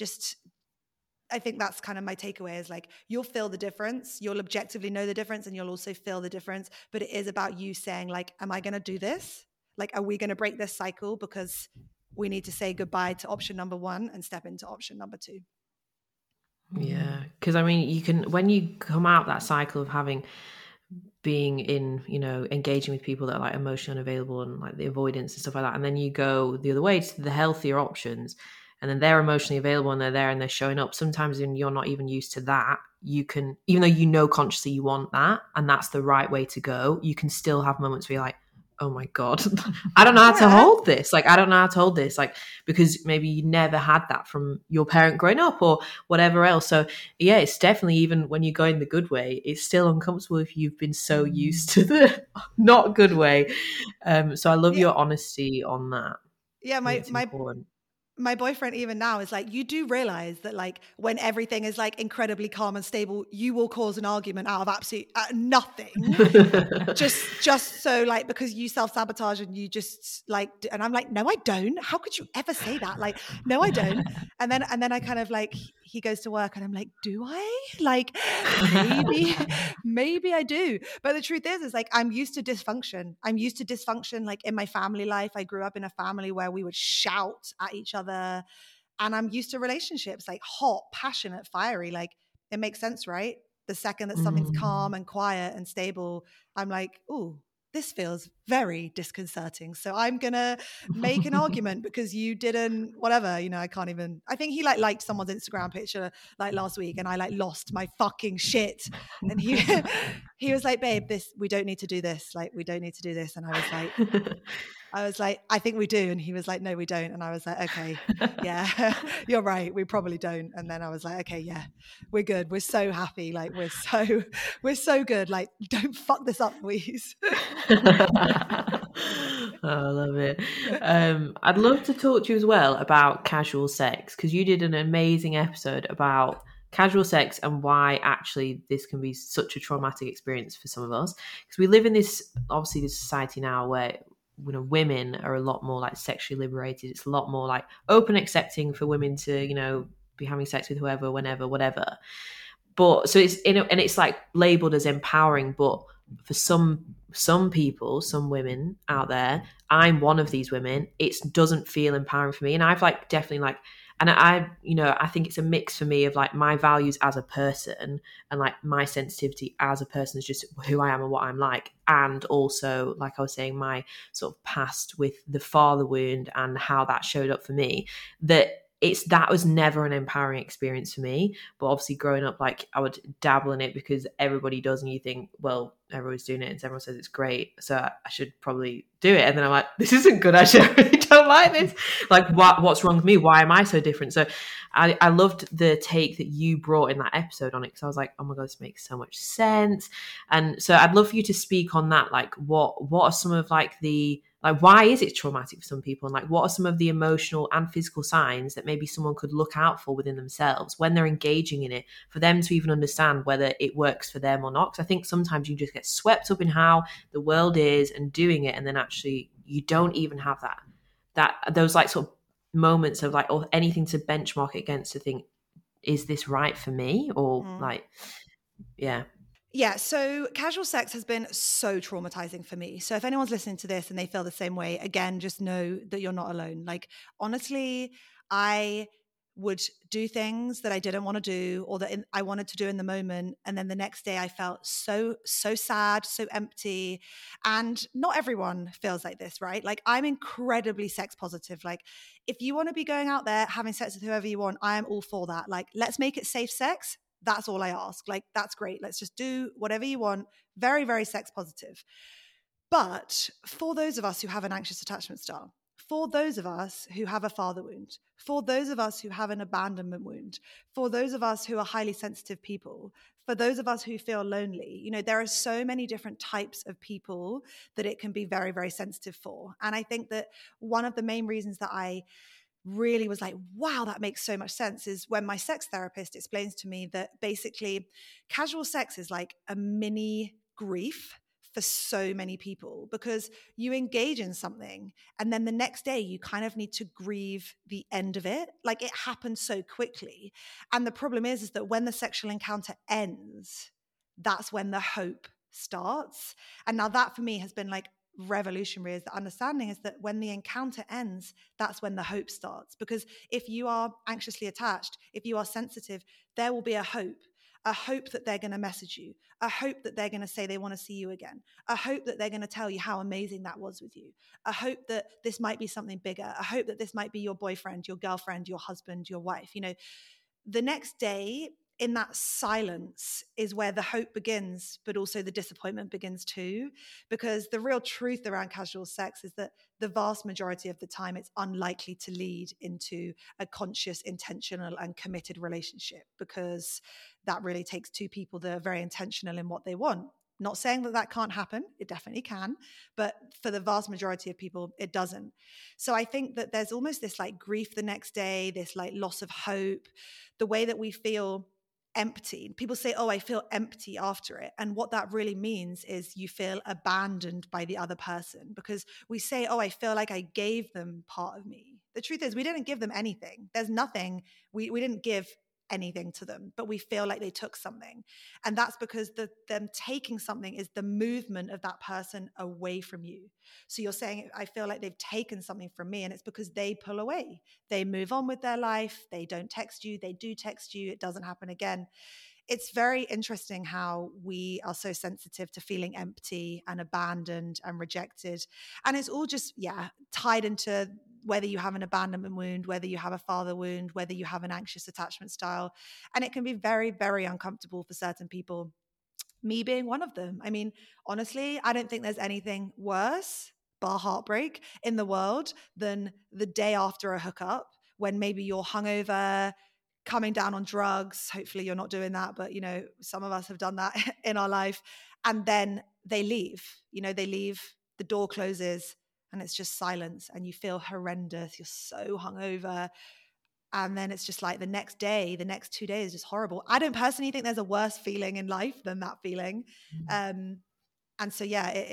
I think that's kind of my takeaway, is like, you'll feel the difference. You'll objectively know the difference, and you'll also feel the difference. But it is about you saying like, am I going to do this? Like, are we going to break this cycle because we need to say goodbye to option number 1 and step into option number 2? Yeah, because I mean, you can, when you come out that cycle of being in, engaging with people that are like emotionally unavailable and like the avoidance and stuff like that, and then you go the other way to the healthier options, and then they're emotionally available and they're there and they're showing up. Sometimes when you're not even used to that, you can, even though consciously you want that and that's the right way to go, you can still have moments where you're like, oh my God, I don't know how to hold this. Like, I don't know how to hold this. Like, because maybe you never had that from your parent growing up or whatever else. So yeah, it's definitely, even when you go in the good way, it's still uncomfortable if you've been so used to the not good way. So I love your honesty on that. Yeah. My boyfriend even now is like, you do realize that like when everything is like incredibly calm and stable, you will cause an argument out of absolute nothing. just so like, because you self-sabotage and you just like, and I'm like, no, I don't. How could you ever say that? Like, no, I don't. And then I kind of like, he goes to work and I'm like, do I? Like, maybe I do. But the truth is like, I'm used to dysfunction. Like in my family life. I grew up in a family where we would shout at each other. And I'm used to relationships like hot, passionate, fiery. Like it makes sense, right? The second that something's calm and quiet and stable, I'm like, ooh, this feels very disconcerting. So I'm going to make an argument because you didn't, whatever, I can't even, I think he like liked someone's Instagram picture like last week and I like lost my fucking shit. And he was like, babe, we don't need to do this. Like, we don't need to do this. And I was like, I think we do. And he was like, no, we don't. And I was like, okay, yeah, you're right. We probably don't. And then I was like, okay, yeah, we're good. We're so happy. Like, we're so good. Like, don't fuck this up, Louise. I love it. I'd love to talk to you as well about casual sex, because you did an amazing episode about casual sex and why actually this can be such a traumatic experience for some of us, because we live in this society now where women are a lot more like sexually liberated. It's a lot more like open, accepting for women to be having sex with whoever, whenever, whatever. But so it's and it's like labeled as empowering, but for some people, some women out there, I'm one of these women, it doesn't feel empowering for me. And I've like definitely like, and I think it's a mix for me of like my values as a person and like my sensitivity as a person is just who I am and what I'm like. And also, like I was saying, my sort of past with the father wound and how that showed up for me, that that was never an empowering experience for me. But obviously growing up, like I would dabble in it because everybody does, and you think, well, everyone's doing it and everyone says it's great, so I should probably do it. And then I'm like, this isn't good, actually. I really don't like this. Like, what's wrong with me? Why am I so different? So I loved the take that you brought in that episode on it, because I was like, oh my God, this makes so much sense. And so I'd love for you to speak on that. Like, what are some of like why is it traumatic for some people? And like, what are some of the emotional and physical signs that maybe someone could look out for within themselves when they're engaging in it, for them to even understand whether it works for them or not? Because I think sometimes you just get swept up in how the world is and doing it, and then actually you don't even have those like sort of moments of like, or anything to benchmark it against to think, is this right for me? Or like, yeah. Yeah, so casual sex has been so traumatizing for me. So if anyone's listening to this and they feel the same way, again, just know that you're not alone. Like, honestly, I would do things that I didn't want to do, or that I wanted to do in the moment. And then the next day I felt so sad, so empty. And not everyone feels like this, right? Like, I'm incredibly sex positive. Like, if you want to be going out there having sex with whoever you want, I am all for that. Like, let's make it safe sex. That's all I ask. Like, that's great. Let's just do whatever you want. Very, very sex positive. But for those of us who have an anxious attachment style, for those of us who have a father wound, for those of us who have an abandonment wound, for those of us who are highly sensitive people, for those of us who feel lonely, you know, there are so many different types of people that it can be very, very sensitive for. And I think that one of the main reasons that I really was like, wow, that makes so much sense, is when my sex therapist explains to me that basically casual sex is like a mini grief for so many people, because you engage in something and then the next day you kind of need to grieve the end of it. Like, it happens so quickly. And the problem is that when the sexual encounter ends, that's when the hope starts. And now that for me has been like revolutionary, is the understanding is that when the encounter ends, that's when the hope starts. Because if you are anxiously attached, if you are sensitive, there will be a hope that they're going to message you, a hope that they're going to say they want to see you again, a hope that they're going to tell you how amazing that was with you, a hope that this might be something bigger, a hope that this might be your boyfriend, your girlfriend, your husband, your wife. You know, the next day, in that silence, is where the hope begins, but also the disappointment begins too. Because the real truth around casual sex is that the vast majority of the time it's unlikely to lead into a conscious, intentional, and committed relationship, because that really takes two people that are very intentional in what they want. Not saying that can't happen, it definitely can, but for the vast majority of people, it doesn't. So I think that there's almost this like grief the next day, this like loss of hope, the way that we feel empty. People say, oh, I feel empty after it. And what that really means is you feel abandoned by the other person, because we say, oh, I feel like I gave them part of me. The truth is we didn't give them anything. There's nothing, we didn't give anything to them, but we feel like they took something. And that's because them taking something is the movement of that person away from you. So you're saying, I feel like they've taken something from me, and it's because they pull away. They move on with their life. They don't text you. They do text you. It doesn't happen again. It's very interesting how we are so sensitive to feeling empty and abandoned and rejected. And it's all just, tied into whether you have an abandonment wound, whether you have a father wound, whether you have an anxious attachment style. And it can be very, very uncomfortable for certain people, me being one of them. I mean, honestly, I don't think there's anything worse, bar heartbreak, in the world than the day after a hookup, when maybe you're hungover, coming down on drugs. Hopefully you're not doing that, but you know, some of us have done that in our life. And then they leave, the door closes, and it's just silence, and you feel horrendous. You're so hungover. And then it's just like the next day, the next 2 days, just horrible. I don't personally think there's a worse feeling in life than that feeling. And so,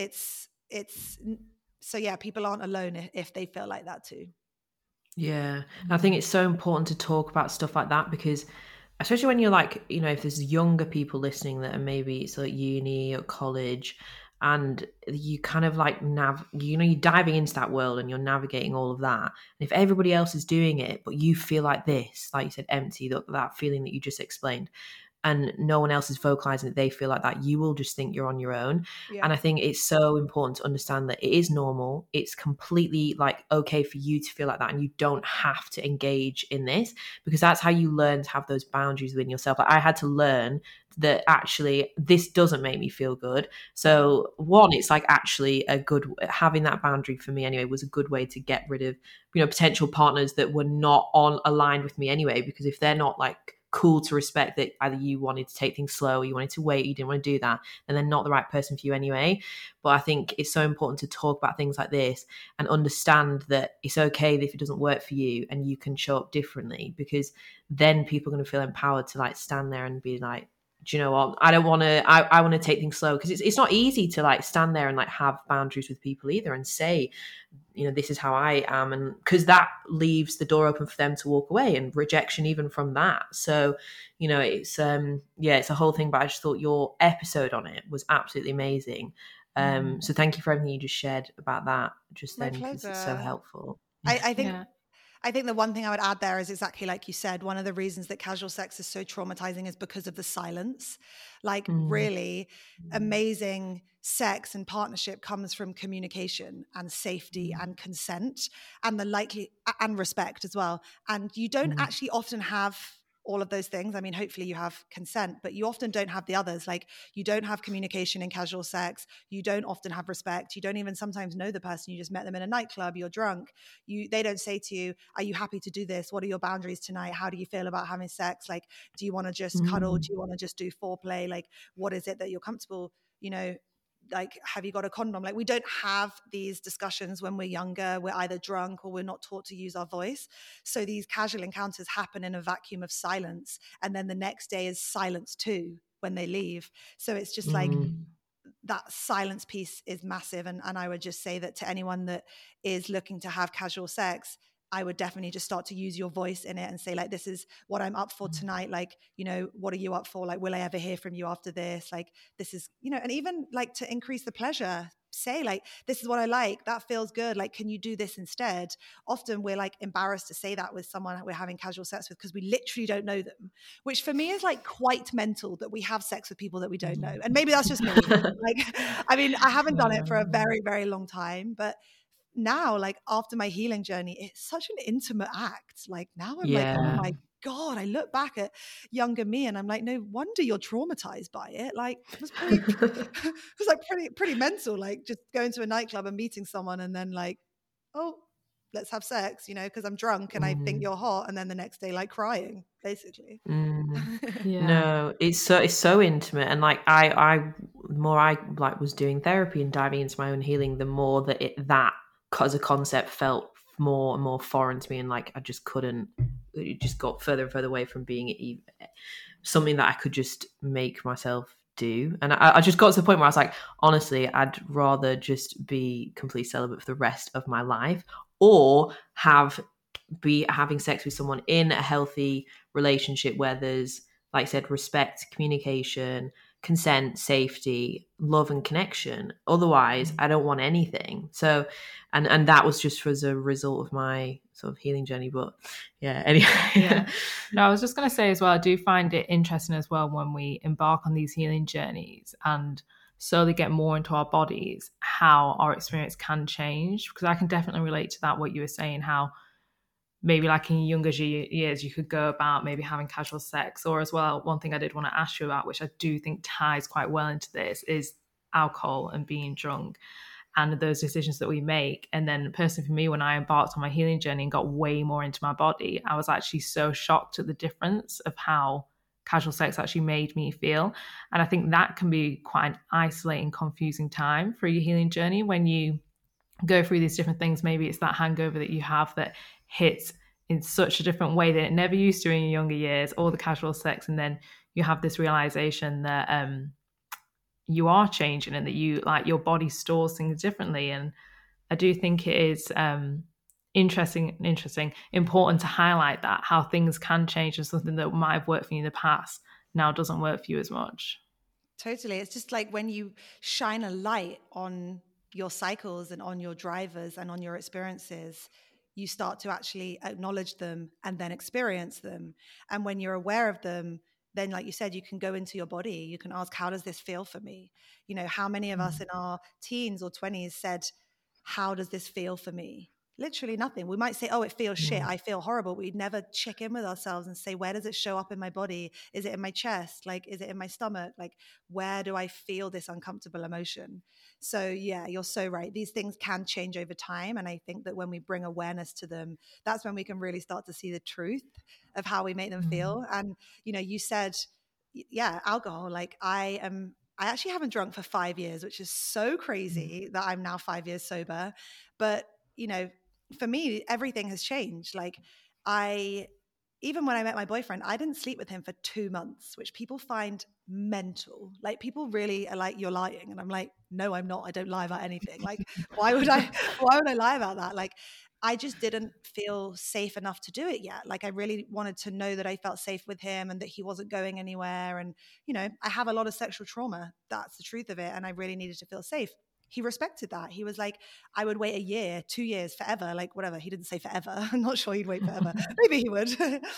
people aren't alone if they feel like that too. Yeah. I think it's so important to talk about stuff like that, because especially when you're like, if there's younger people listening that are maybe it's like uni or college, and you kind of like you're diving into that world and you're navigating all of that. And if everybody else is doing it, but you feel like this, like you said, empty, that feeling that you just explained, and no one else is vocalizing that they feel like that, you will just think you're on your own. Yeah. And I think it's so important to understand that it is normal. It's completely like okay for you to feel like that, and you don't have to engage in this, because that's how you learn to have those boundaries within yourself. Like I had to learn that actually this doesn't make me feel good. So one, it's like actually having that boundary for me anyway was a good way to get rid of, you know, potential partners that were not aligned with me anyway, because if they're not like cool to respect that either you wanted to take things slow or you wanted to wait, you didn't want to do that, and they're not the right person for you anyway. But I think it's so important to talk about things like this and understand that it's okay if it doesn't work for you and you can show up differently, because then people are going to feel empowered to like stand there and be like, do you know what, I don't want to, I want to take things slow, because it's not easy to like stand there and like have boundaries with people either and say, you know, this is how I am, and because that leaves the door open for them to walk away, and rejection even from that. So, you know, it's it's a whole thing. But I just thought your episode on it was absolutely amazing. So thank you for everything you just shared about that just then, because it's so helpful. I think the one thing I would add there is exactly like you said, one of the reasons that casual sex is so traumatizing is because of the silence. Like really amazing sex and partnership comes from communication and safety and consent and and respect as well. And you don't actually often have all of those things. I mean, hopefully you have consent, but you often don't have the others. Like you don't have communication in casual sex. You don't often have respect. You don't even sometimes know the person. You just met them in a nightclub. You're drunk. They don't say to you, are you happy to do this? What are your boundaries tonight? How do you feel about having sex? Like, do you want to just cuddle? Do you want to just do foreplay? Like, what is it that you're comfortable, you know, like, have you got a condom? Like, we don't have these discussions when we're younger. We're either drunk or we're not taught to use our voice. So these casual encounters happen in a vacuum of silence. And then the next day is silence too when they leave. So it's just like that silence piece is massive. And I would just say that to anyone that is looking to have casual sex, I would definitely just start to use your voice in it and say, like, this is what I'm up for tonight. Like, you know, what are you up for? Like, will I ever hear from you after this? Like, this is, you know, and even like to increase the pleasure, say like, this is what I like. That feels good. Like, can you do this instead? Often we're like embarrassed to say that with someone that we're having casual sex with because we literally don't know them, which for me is like quite mental that we have sex with people that we don't know. And maybe that's just me. Like, I mean, I haven't done it for a very, very long time, but now, like after my healing journey, it's such an intimate act. Like now I'm like, oh my God, I look back at younger me and I'm like, no wonder you're traumatized by it. Like it was pretty mental, like just going to a nightclub and meeting someone and then like, oh, let's have sex, you know, because I'm drunk and I think you're hot. And then the next day, like crying, basically. No, it's so intimate. And like the more I like was doing therapy and diving into my own healing, the more that that as a concept felt more and more foreign to me, and like I just couldn't, it just got further and further away from being something that I could just make myself do. And I just got to the point where I was like, honestly, I'd rather just be completely celibate for the rest of my life, or be having sex with someone in a healthy relationship where there's, like I said, respect, communication, consent, safety, love and connection. Otherwise, I don't want anything. So, and that was just as a result of my sort of healing journey. But yeah, anyway. No, I was just going to say as well, I do find it interesting as well when we embark on these healing journeys and slowly get more into our bodies, how our experience can change. Because I can definitely relate to that, what you were saying, how maybe like in younger years, you could go about maybe having casual sex. Or as well, one thing I did want to ask you about, which I do think ties quite well into this, is alcohol and being drunk and those decisions that we make. And then personally for me, when I embarked on my healing journey and got way more into my body, I was actually so shocked at the difference of how casual sex actually made me feel. And I think that can be quite an isolating, confusing time for your healing journey when you go through these different things. Maybe it's that hangover that you have that hits in such a different way that it never used to in your younger years, or the casual sex, and then you have this realization that you are changing and that you, like, your body stores things differently. And I do think it is interesting, important to highlight that, how things can change, and something that might have worked for you in the past now doesn't work for you as much. Totally. It's just like when you shine a light on your cycles and on your drivers and on your experiences, you start to actually acknowledge them and then experience them. And when you're aware of them, then like you said, you can go into your body, you can ask, how does this feel for me? You know, how many of us in our teens or 20s said, how does this feel for me? Literally nothing. We might say, oh, it feels shit, I feel horrible. We'd never check in with ourselves and say, where does it show up in my body? Is it in my chest? Like, is it in my stomach? Like, where do I feel this uncomfortable emotion? So yeah, you're so right. These things can change over time. And I think that when we bring awareness to them, that's when we can really start to see the truth of how we make them feel. And, you know, you said, yeah, alcohol, like I actually haven't drunk for 5 years, which is so crazy that I'm now 5 years sober. But, you know, for me, everything has changed. Like even when I met my boyfriend, I didn't sleep with him for 2 months, which people find mental. Like people really are like, you're lying. And I'm like, no, I'm not. I don't lie about anything. Like, why would I lie about that? Like, I just didn't feel safe enough to do it yet. Like I really wanted to know that I felt safe with him and that he wasn't going anywhere. And, you know, I have a lot of sexual trauma. That's the truth of it. And I really needed to feel safe. He respected that. He was like, I would wait a year, 2 years, forever, like whatever. He didn't say forever. I'm not sure he'd wait forever. Maybe he would.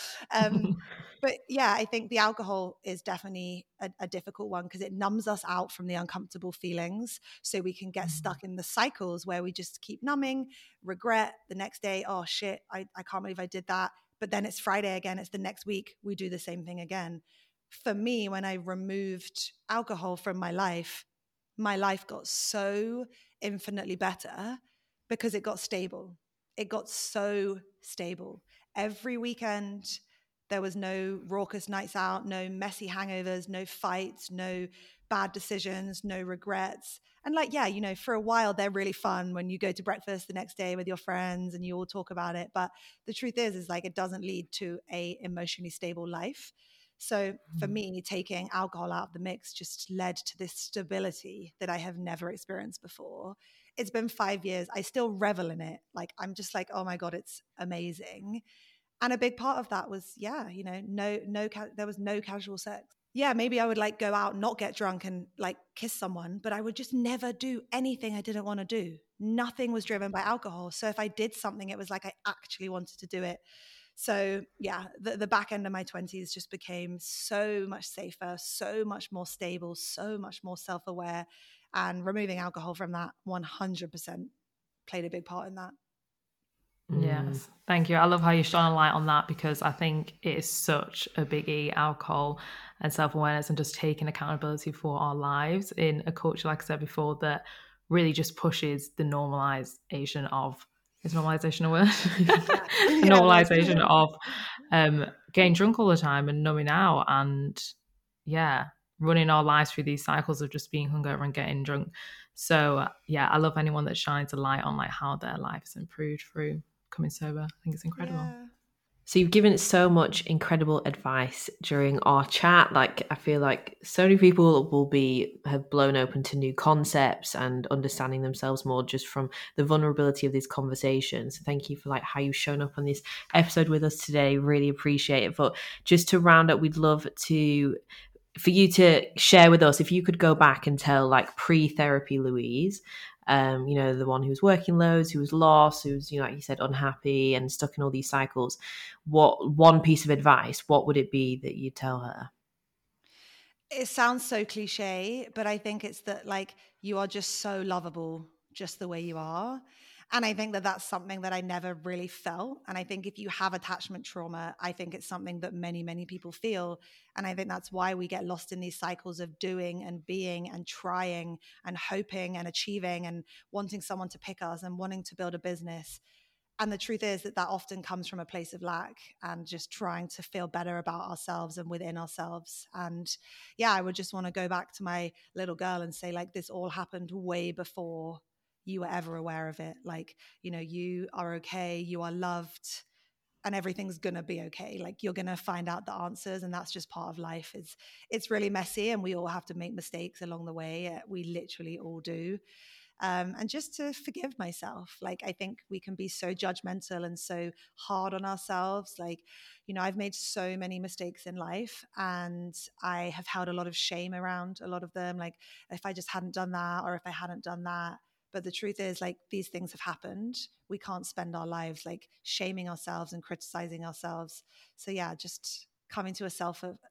But yeah, I think the alcohol is definitely a difficult one because it numbs us out from the uncomfortable feelings. So we can get stuck in the cycles where we just keep numbing, regret the next day. Oh shit, I can't believe I did that. But then it's Friday again. It's the next week. We do the same thing again. For me, when I removed alcohol from my life got so infinitely better because it got stable. It got so stable. Every weekend, there was no raucous nights out, no messy hangovers, no fights, no bad decisions, no regrets. And like, yeah, you know, for a while, they're really fun when you go to breakfast the next day with your friends and you all talk about it. But the truth is like, it doesn't lead to a emotionally stable life. So for me, taking alcohol out of the mix just led to this stability that I have never experienced before. It's been 5 years. I still revel in it. Like, I'm just like, oh my God, it's amazing. And a big part of that was, yeah, you know, there was no casual sex. Yeah, maybe I would like go out, not get drunk and like kiss someone, but I would just never do anything I didn't want to do. Nothing was driven by alcohol. So if I did something, it was like I actually wanted to do it. So yeah, the back end of my 20s just became so much safer, so much more stable, so much more self-aware. And removing alcohol from that 100% played a big part in that. Yes, thank you. I love how you shine a light on that because I think it is such a biggie, alcohol and self-awareness and just taking accountability for our lives in a culture, like I said before, that really just pushes the normalization of, is normalization a word? The normalization of getting drunk all the time and numbing out and running our lives through these cycles of just being hungover and getting drunk. So yeah, I love anyone that shines a light on like how their life has improved through coming sober. I think it's incredible. Yeah. So you've given so much incredible advice during our chat. Like, I feel like so many people have blown open to new concepts and understanding themselves more just from the vulnerability of these conversations. So thank you for like how you've shown up on this episode with us today. Really appreciate it. But just to round up, we'd love for you to share with us, if you could go back and tell like pre-therapy Louise, you know, the one who was working loads, who was lost, who was, you know, like you said, unhappy and stuck in all these cycles, what one piece of advice, what would it be that you'd tell her? It sounds so cliche, but I think it's that like you are just so lovable just the way you are. And I think that that's something that I never really felt. And I think if you have attachment trauma, I think it's something that many, many people feel. And I think that's why we get lost in these cycles of doing and being and trying and hoping and achieving and wanting someone to pick us and wanting to build a business. And the truth is that often comes from a place of lack and just trying to feel better about ourselves and within ourselves. And yeah, I would just want to go back to my little girl and say, like, this all happened way before you were ever aware of it. Like, you know, you are okay, you are loved, and everything's going to be okay. Like, you're going to find out the answers, and that's just part of life. It's really messy, and we all have to make mistakes along the way. We literally all do. And just to forgive myself. Like, I think we can be so judgmental and so hard on ourselves. Like, you know, I've made so many mistakes in life and I have held a lot of shame around a lot of them. Like, if I just hadn't done that, or if I hadn't done that. But the truth is, like, these things have happened. We can't spend our lives like shaming ourselves and criticizing ourselves. So yeah, just coming to a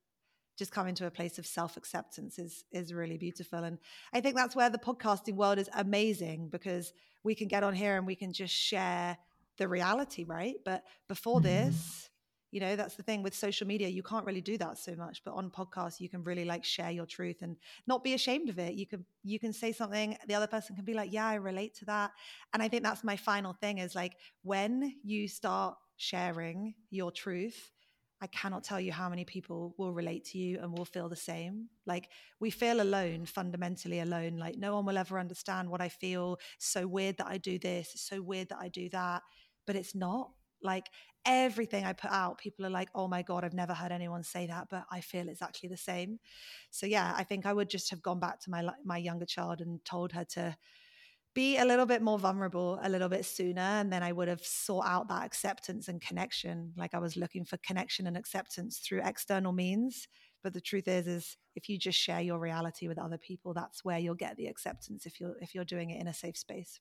just coming to a place of self-acceptance is really beautiful. And I think that's where the podcasting world is amazing, because we can get on here and we can just share the reality, right? But before this, that's the thing with social media, you can't really do that so much. But on podcasts, you can really like share your truth and not be ashamed of it. You can say something, the other person can be like, yeah, I relate to that. And I think that's my final thing is like, when you start sharing your truth, I cannot tell you how many people will relate to you and will feel the same. Like, we feel alone, fundamentally alone. Like, no one will ever understand what I feel. It's so weird that I do this. It's so weird that I do that. But it's not. Like, everything I put out, people are like, oh my God, I've never heard anyone say that, but I feel exactly the same. So yeah, I think I would just have gone back to my younger child and told her to be a little bit more vulnerable a little bit sooner. And then I would have sought out that acceptance and connection. Like, I was looking for connection and acceptance through external means. But the truth is if you just share your reality with other people, that's where you'll get the acceptance, if you're doing it in a safe space.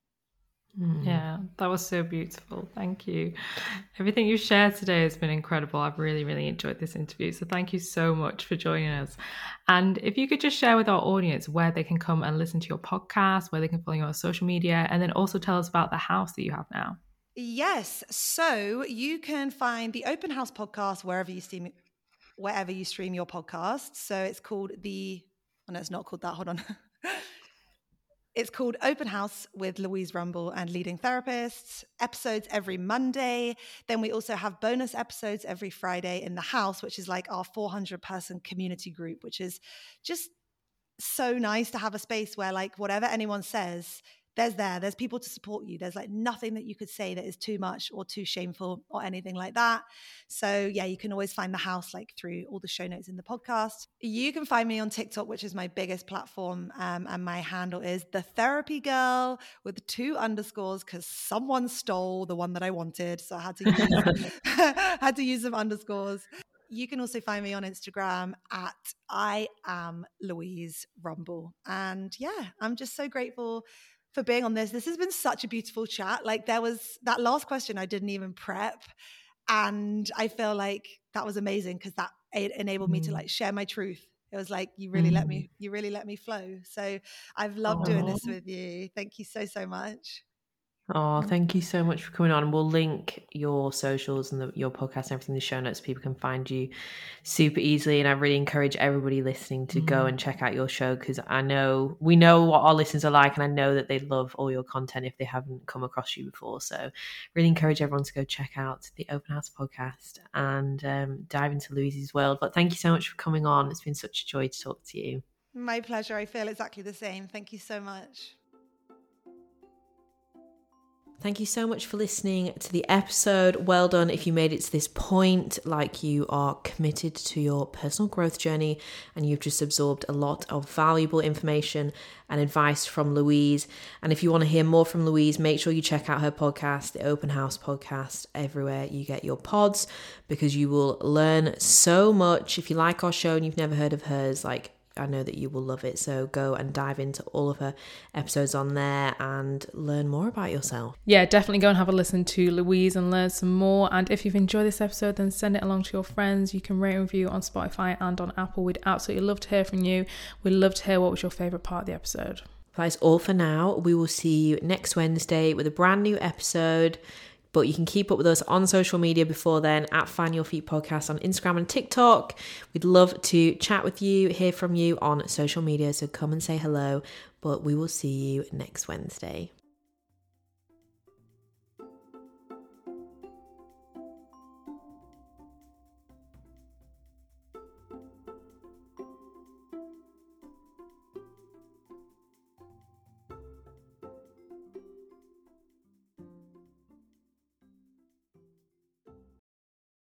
Yeah, that was so beautiful. Thank you. Everything you shared today has been incredible. I've really, really enjoyed this interview. So thank you so much for joining us. And if you could just share with our audience where they can come and listen to your podcast, where they can follow you on social media, and then also tell us about the house that you have now. Yes. So you can find the Open House podcast wherever you stream your podcast. So it's called no, it's not called that. Hold on. It's called Open House with Louise Rumble and Leading Therapists. Episodes every Monday. Then we also have bonus episodes every Friday in the house, which is like our 400-person community group, which is just so nice to have a space where, like, whatever anyone says, there's people to support you. There's like nothing that you could say that is too much or too shameful or anything like that. So yeah, you can always find the house like through all the show notes in the podcast. You can find me on TikTok, which is my biggest platform. And my handle is The Therapy Girl with 2 underscores, because someone stole the one that I wanted. So I had to use some underscores. You can also find me on Instagram at I am Louise Rumble. And yeah, I'm just so grateful for being on this. This has been such a beautiful chat. Like, there was that last question I didn't even prep. And I feel like that was amazing, because that enabled me to like share my truth. It was like, you really let me flow. So I've loved doing this with you. Thank you so, so much. Oh, thank you so much for coming on. We'll link your socials and your podcast and everything in the show notes so people can find you super easily. And I really encourage everybody listening to go and check out your show, because we know what our listeners are like, and I know that they love all your content if they haven't come across you before. So really encourage everyone to go check out the Open House podcast and dive into Louise's world. But thank you so much for coming on. It's been such a joy to talk to you. My pleasure. I feel exactly the same. Thank you so much. Thank you so much for listening to the episode. Well done if you made it to this point, like you are committed to your personal growth journey and you've just absorbed a lot of valuable information and advice from Louise. And if you want to hear more from Louise, make sure you check out her podcast, the Open House podcast, everywhere you get your pods, because you will learn so much. If you like our show and you've never heard of hers, I know that you will love it. So go and dive into all of her episodes on there and learn more about yourself. Yeah, definitely go and have a listen to Louise and learn some more. And if you've enjoyed this episode, then send it along to your friends. You can rate and review on Spotify and on Apple. We'd absolutely love to hear from you. We'd love to hear what was your favourite part of the episode. That's all for now. We will see you next Wednesday with a brand new episode. But you can keep up with us on social media before then at Fan Your Feet Podcast on Instagram and TikTok. We'd love to chat with you, hear from you on social media. So come and say hello. But we will see you next Wednesday.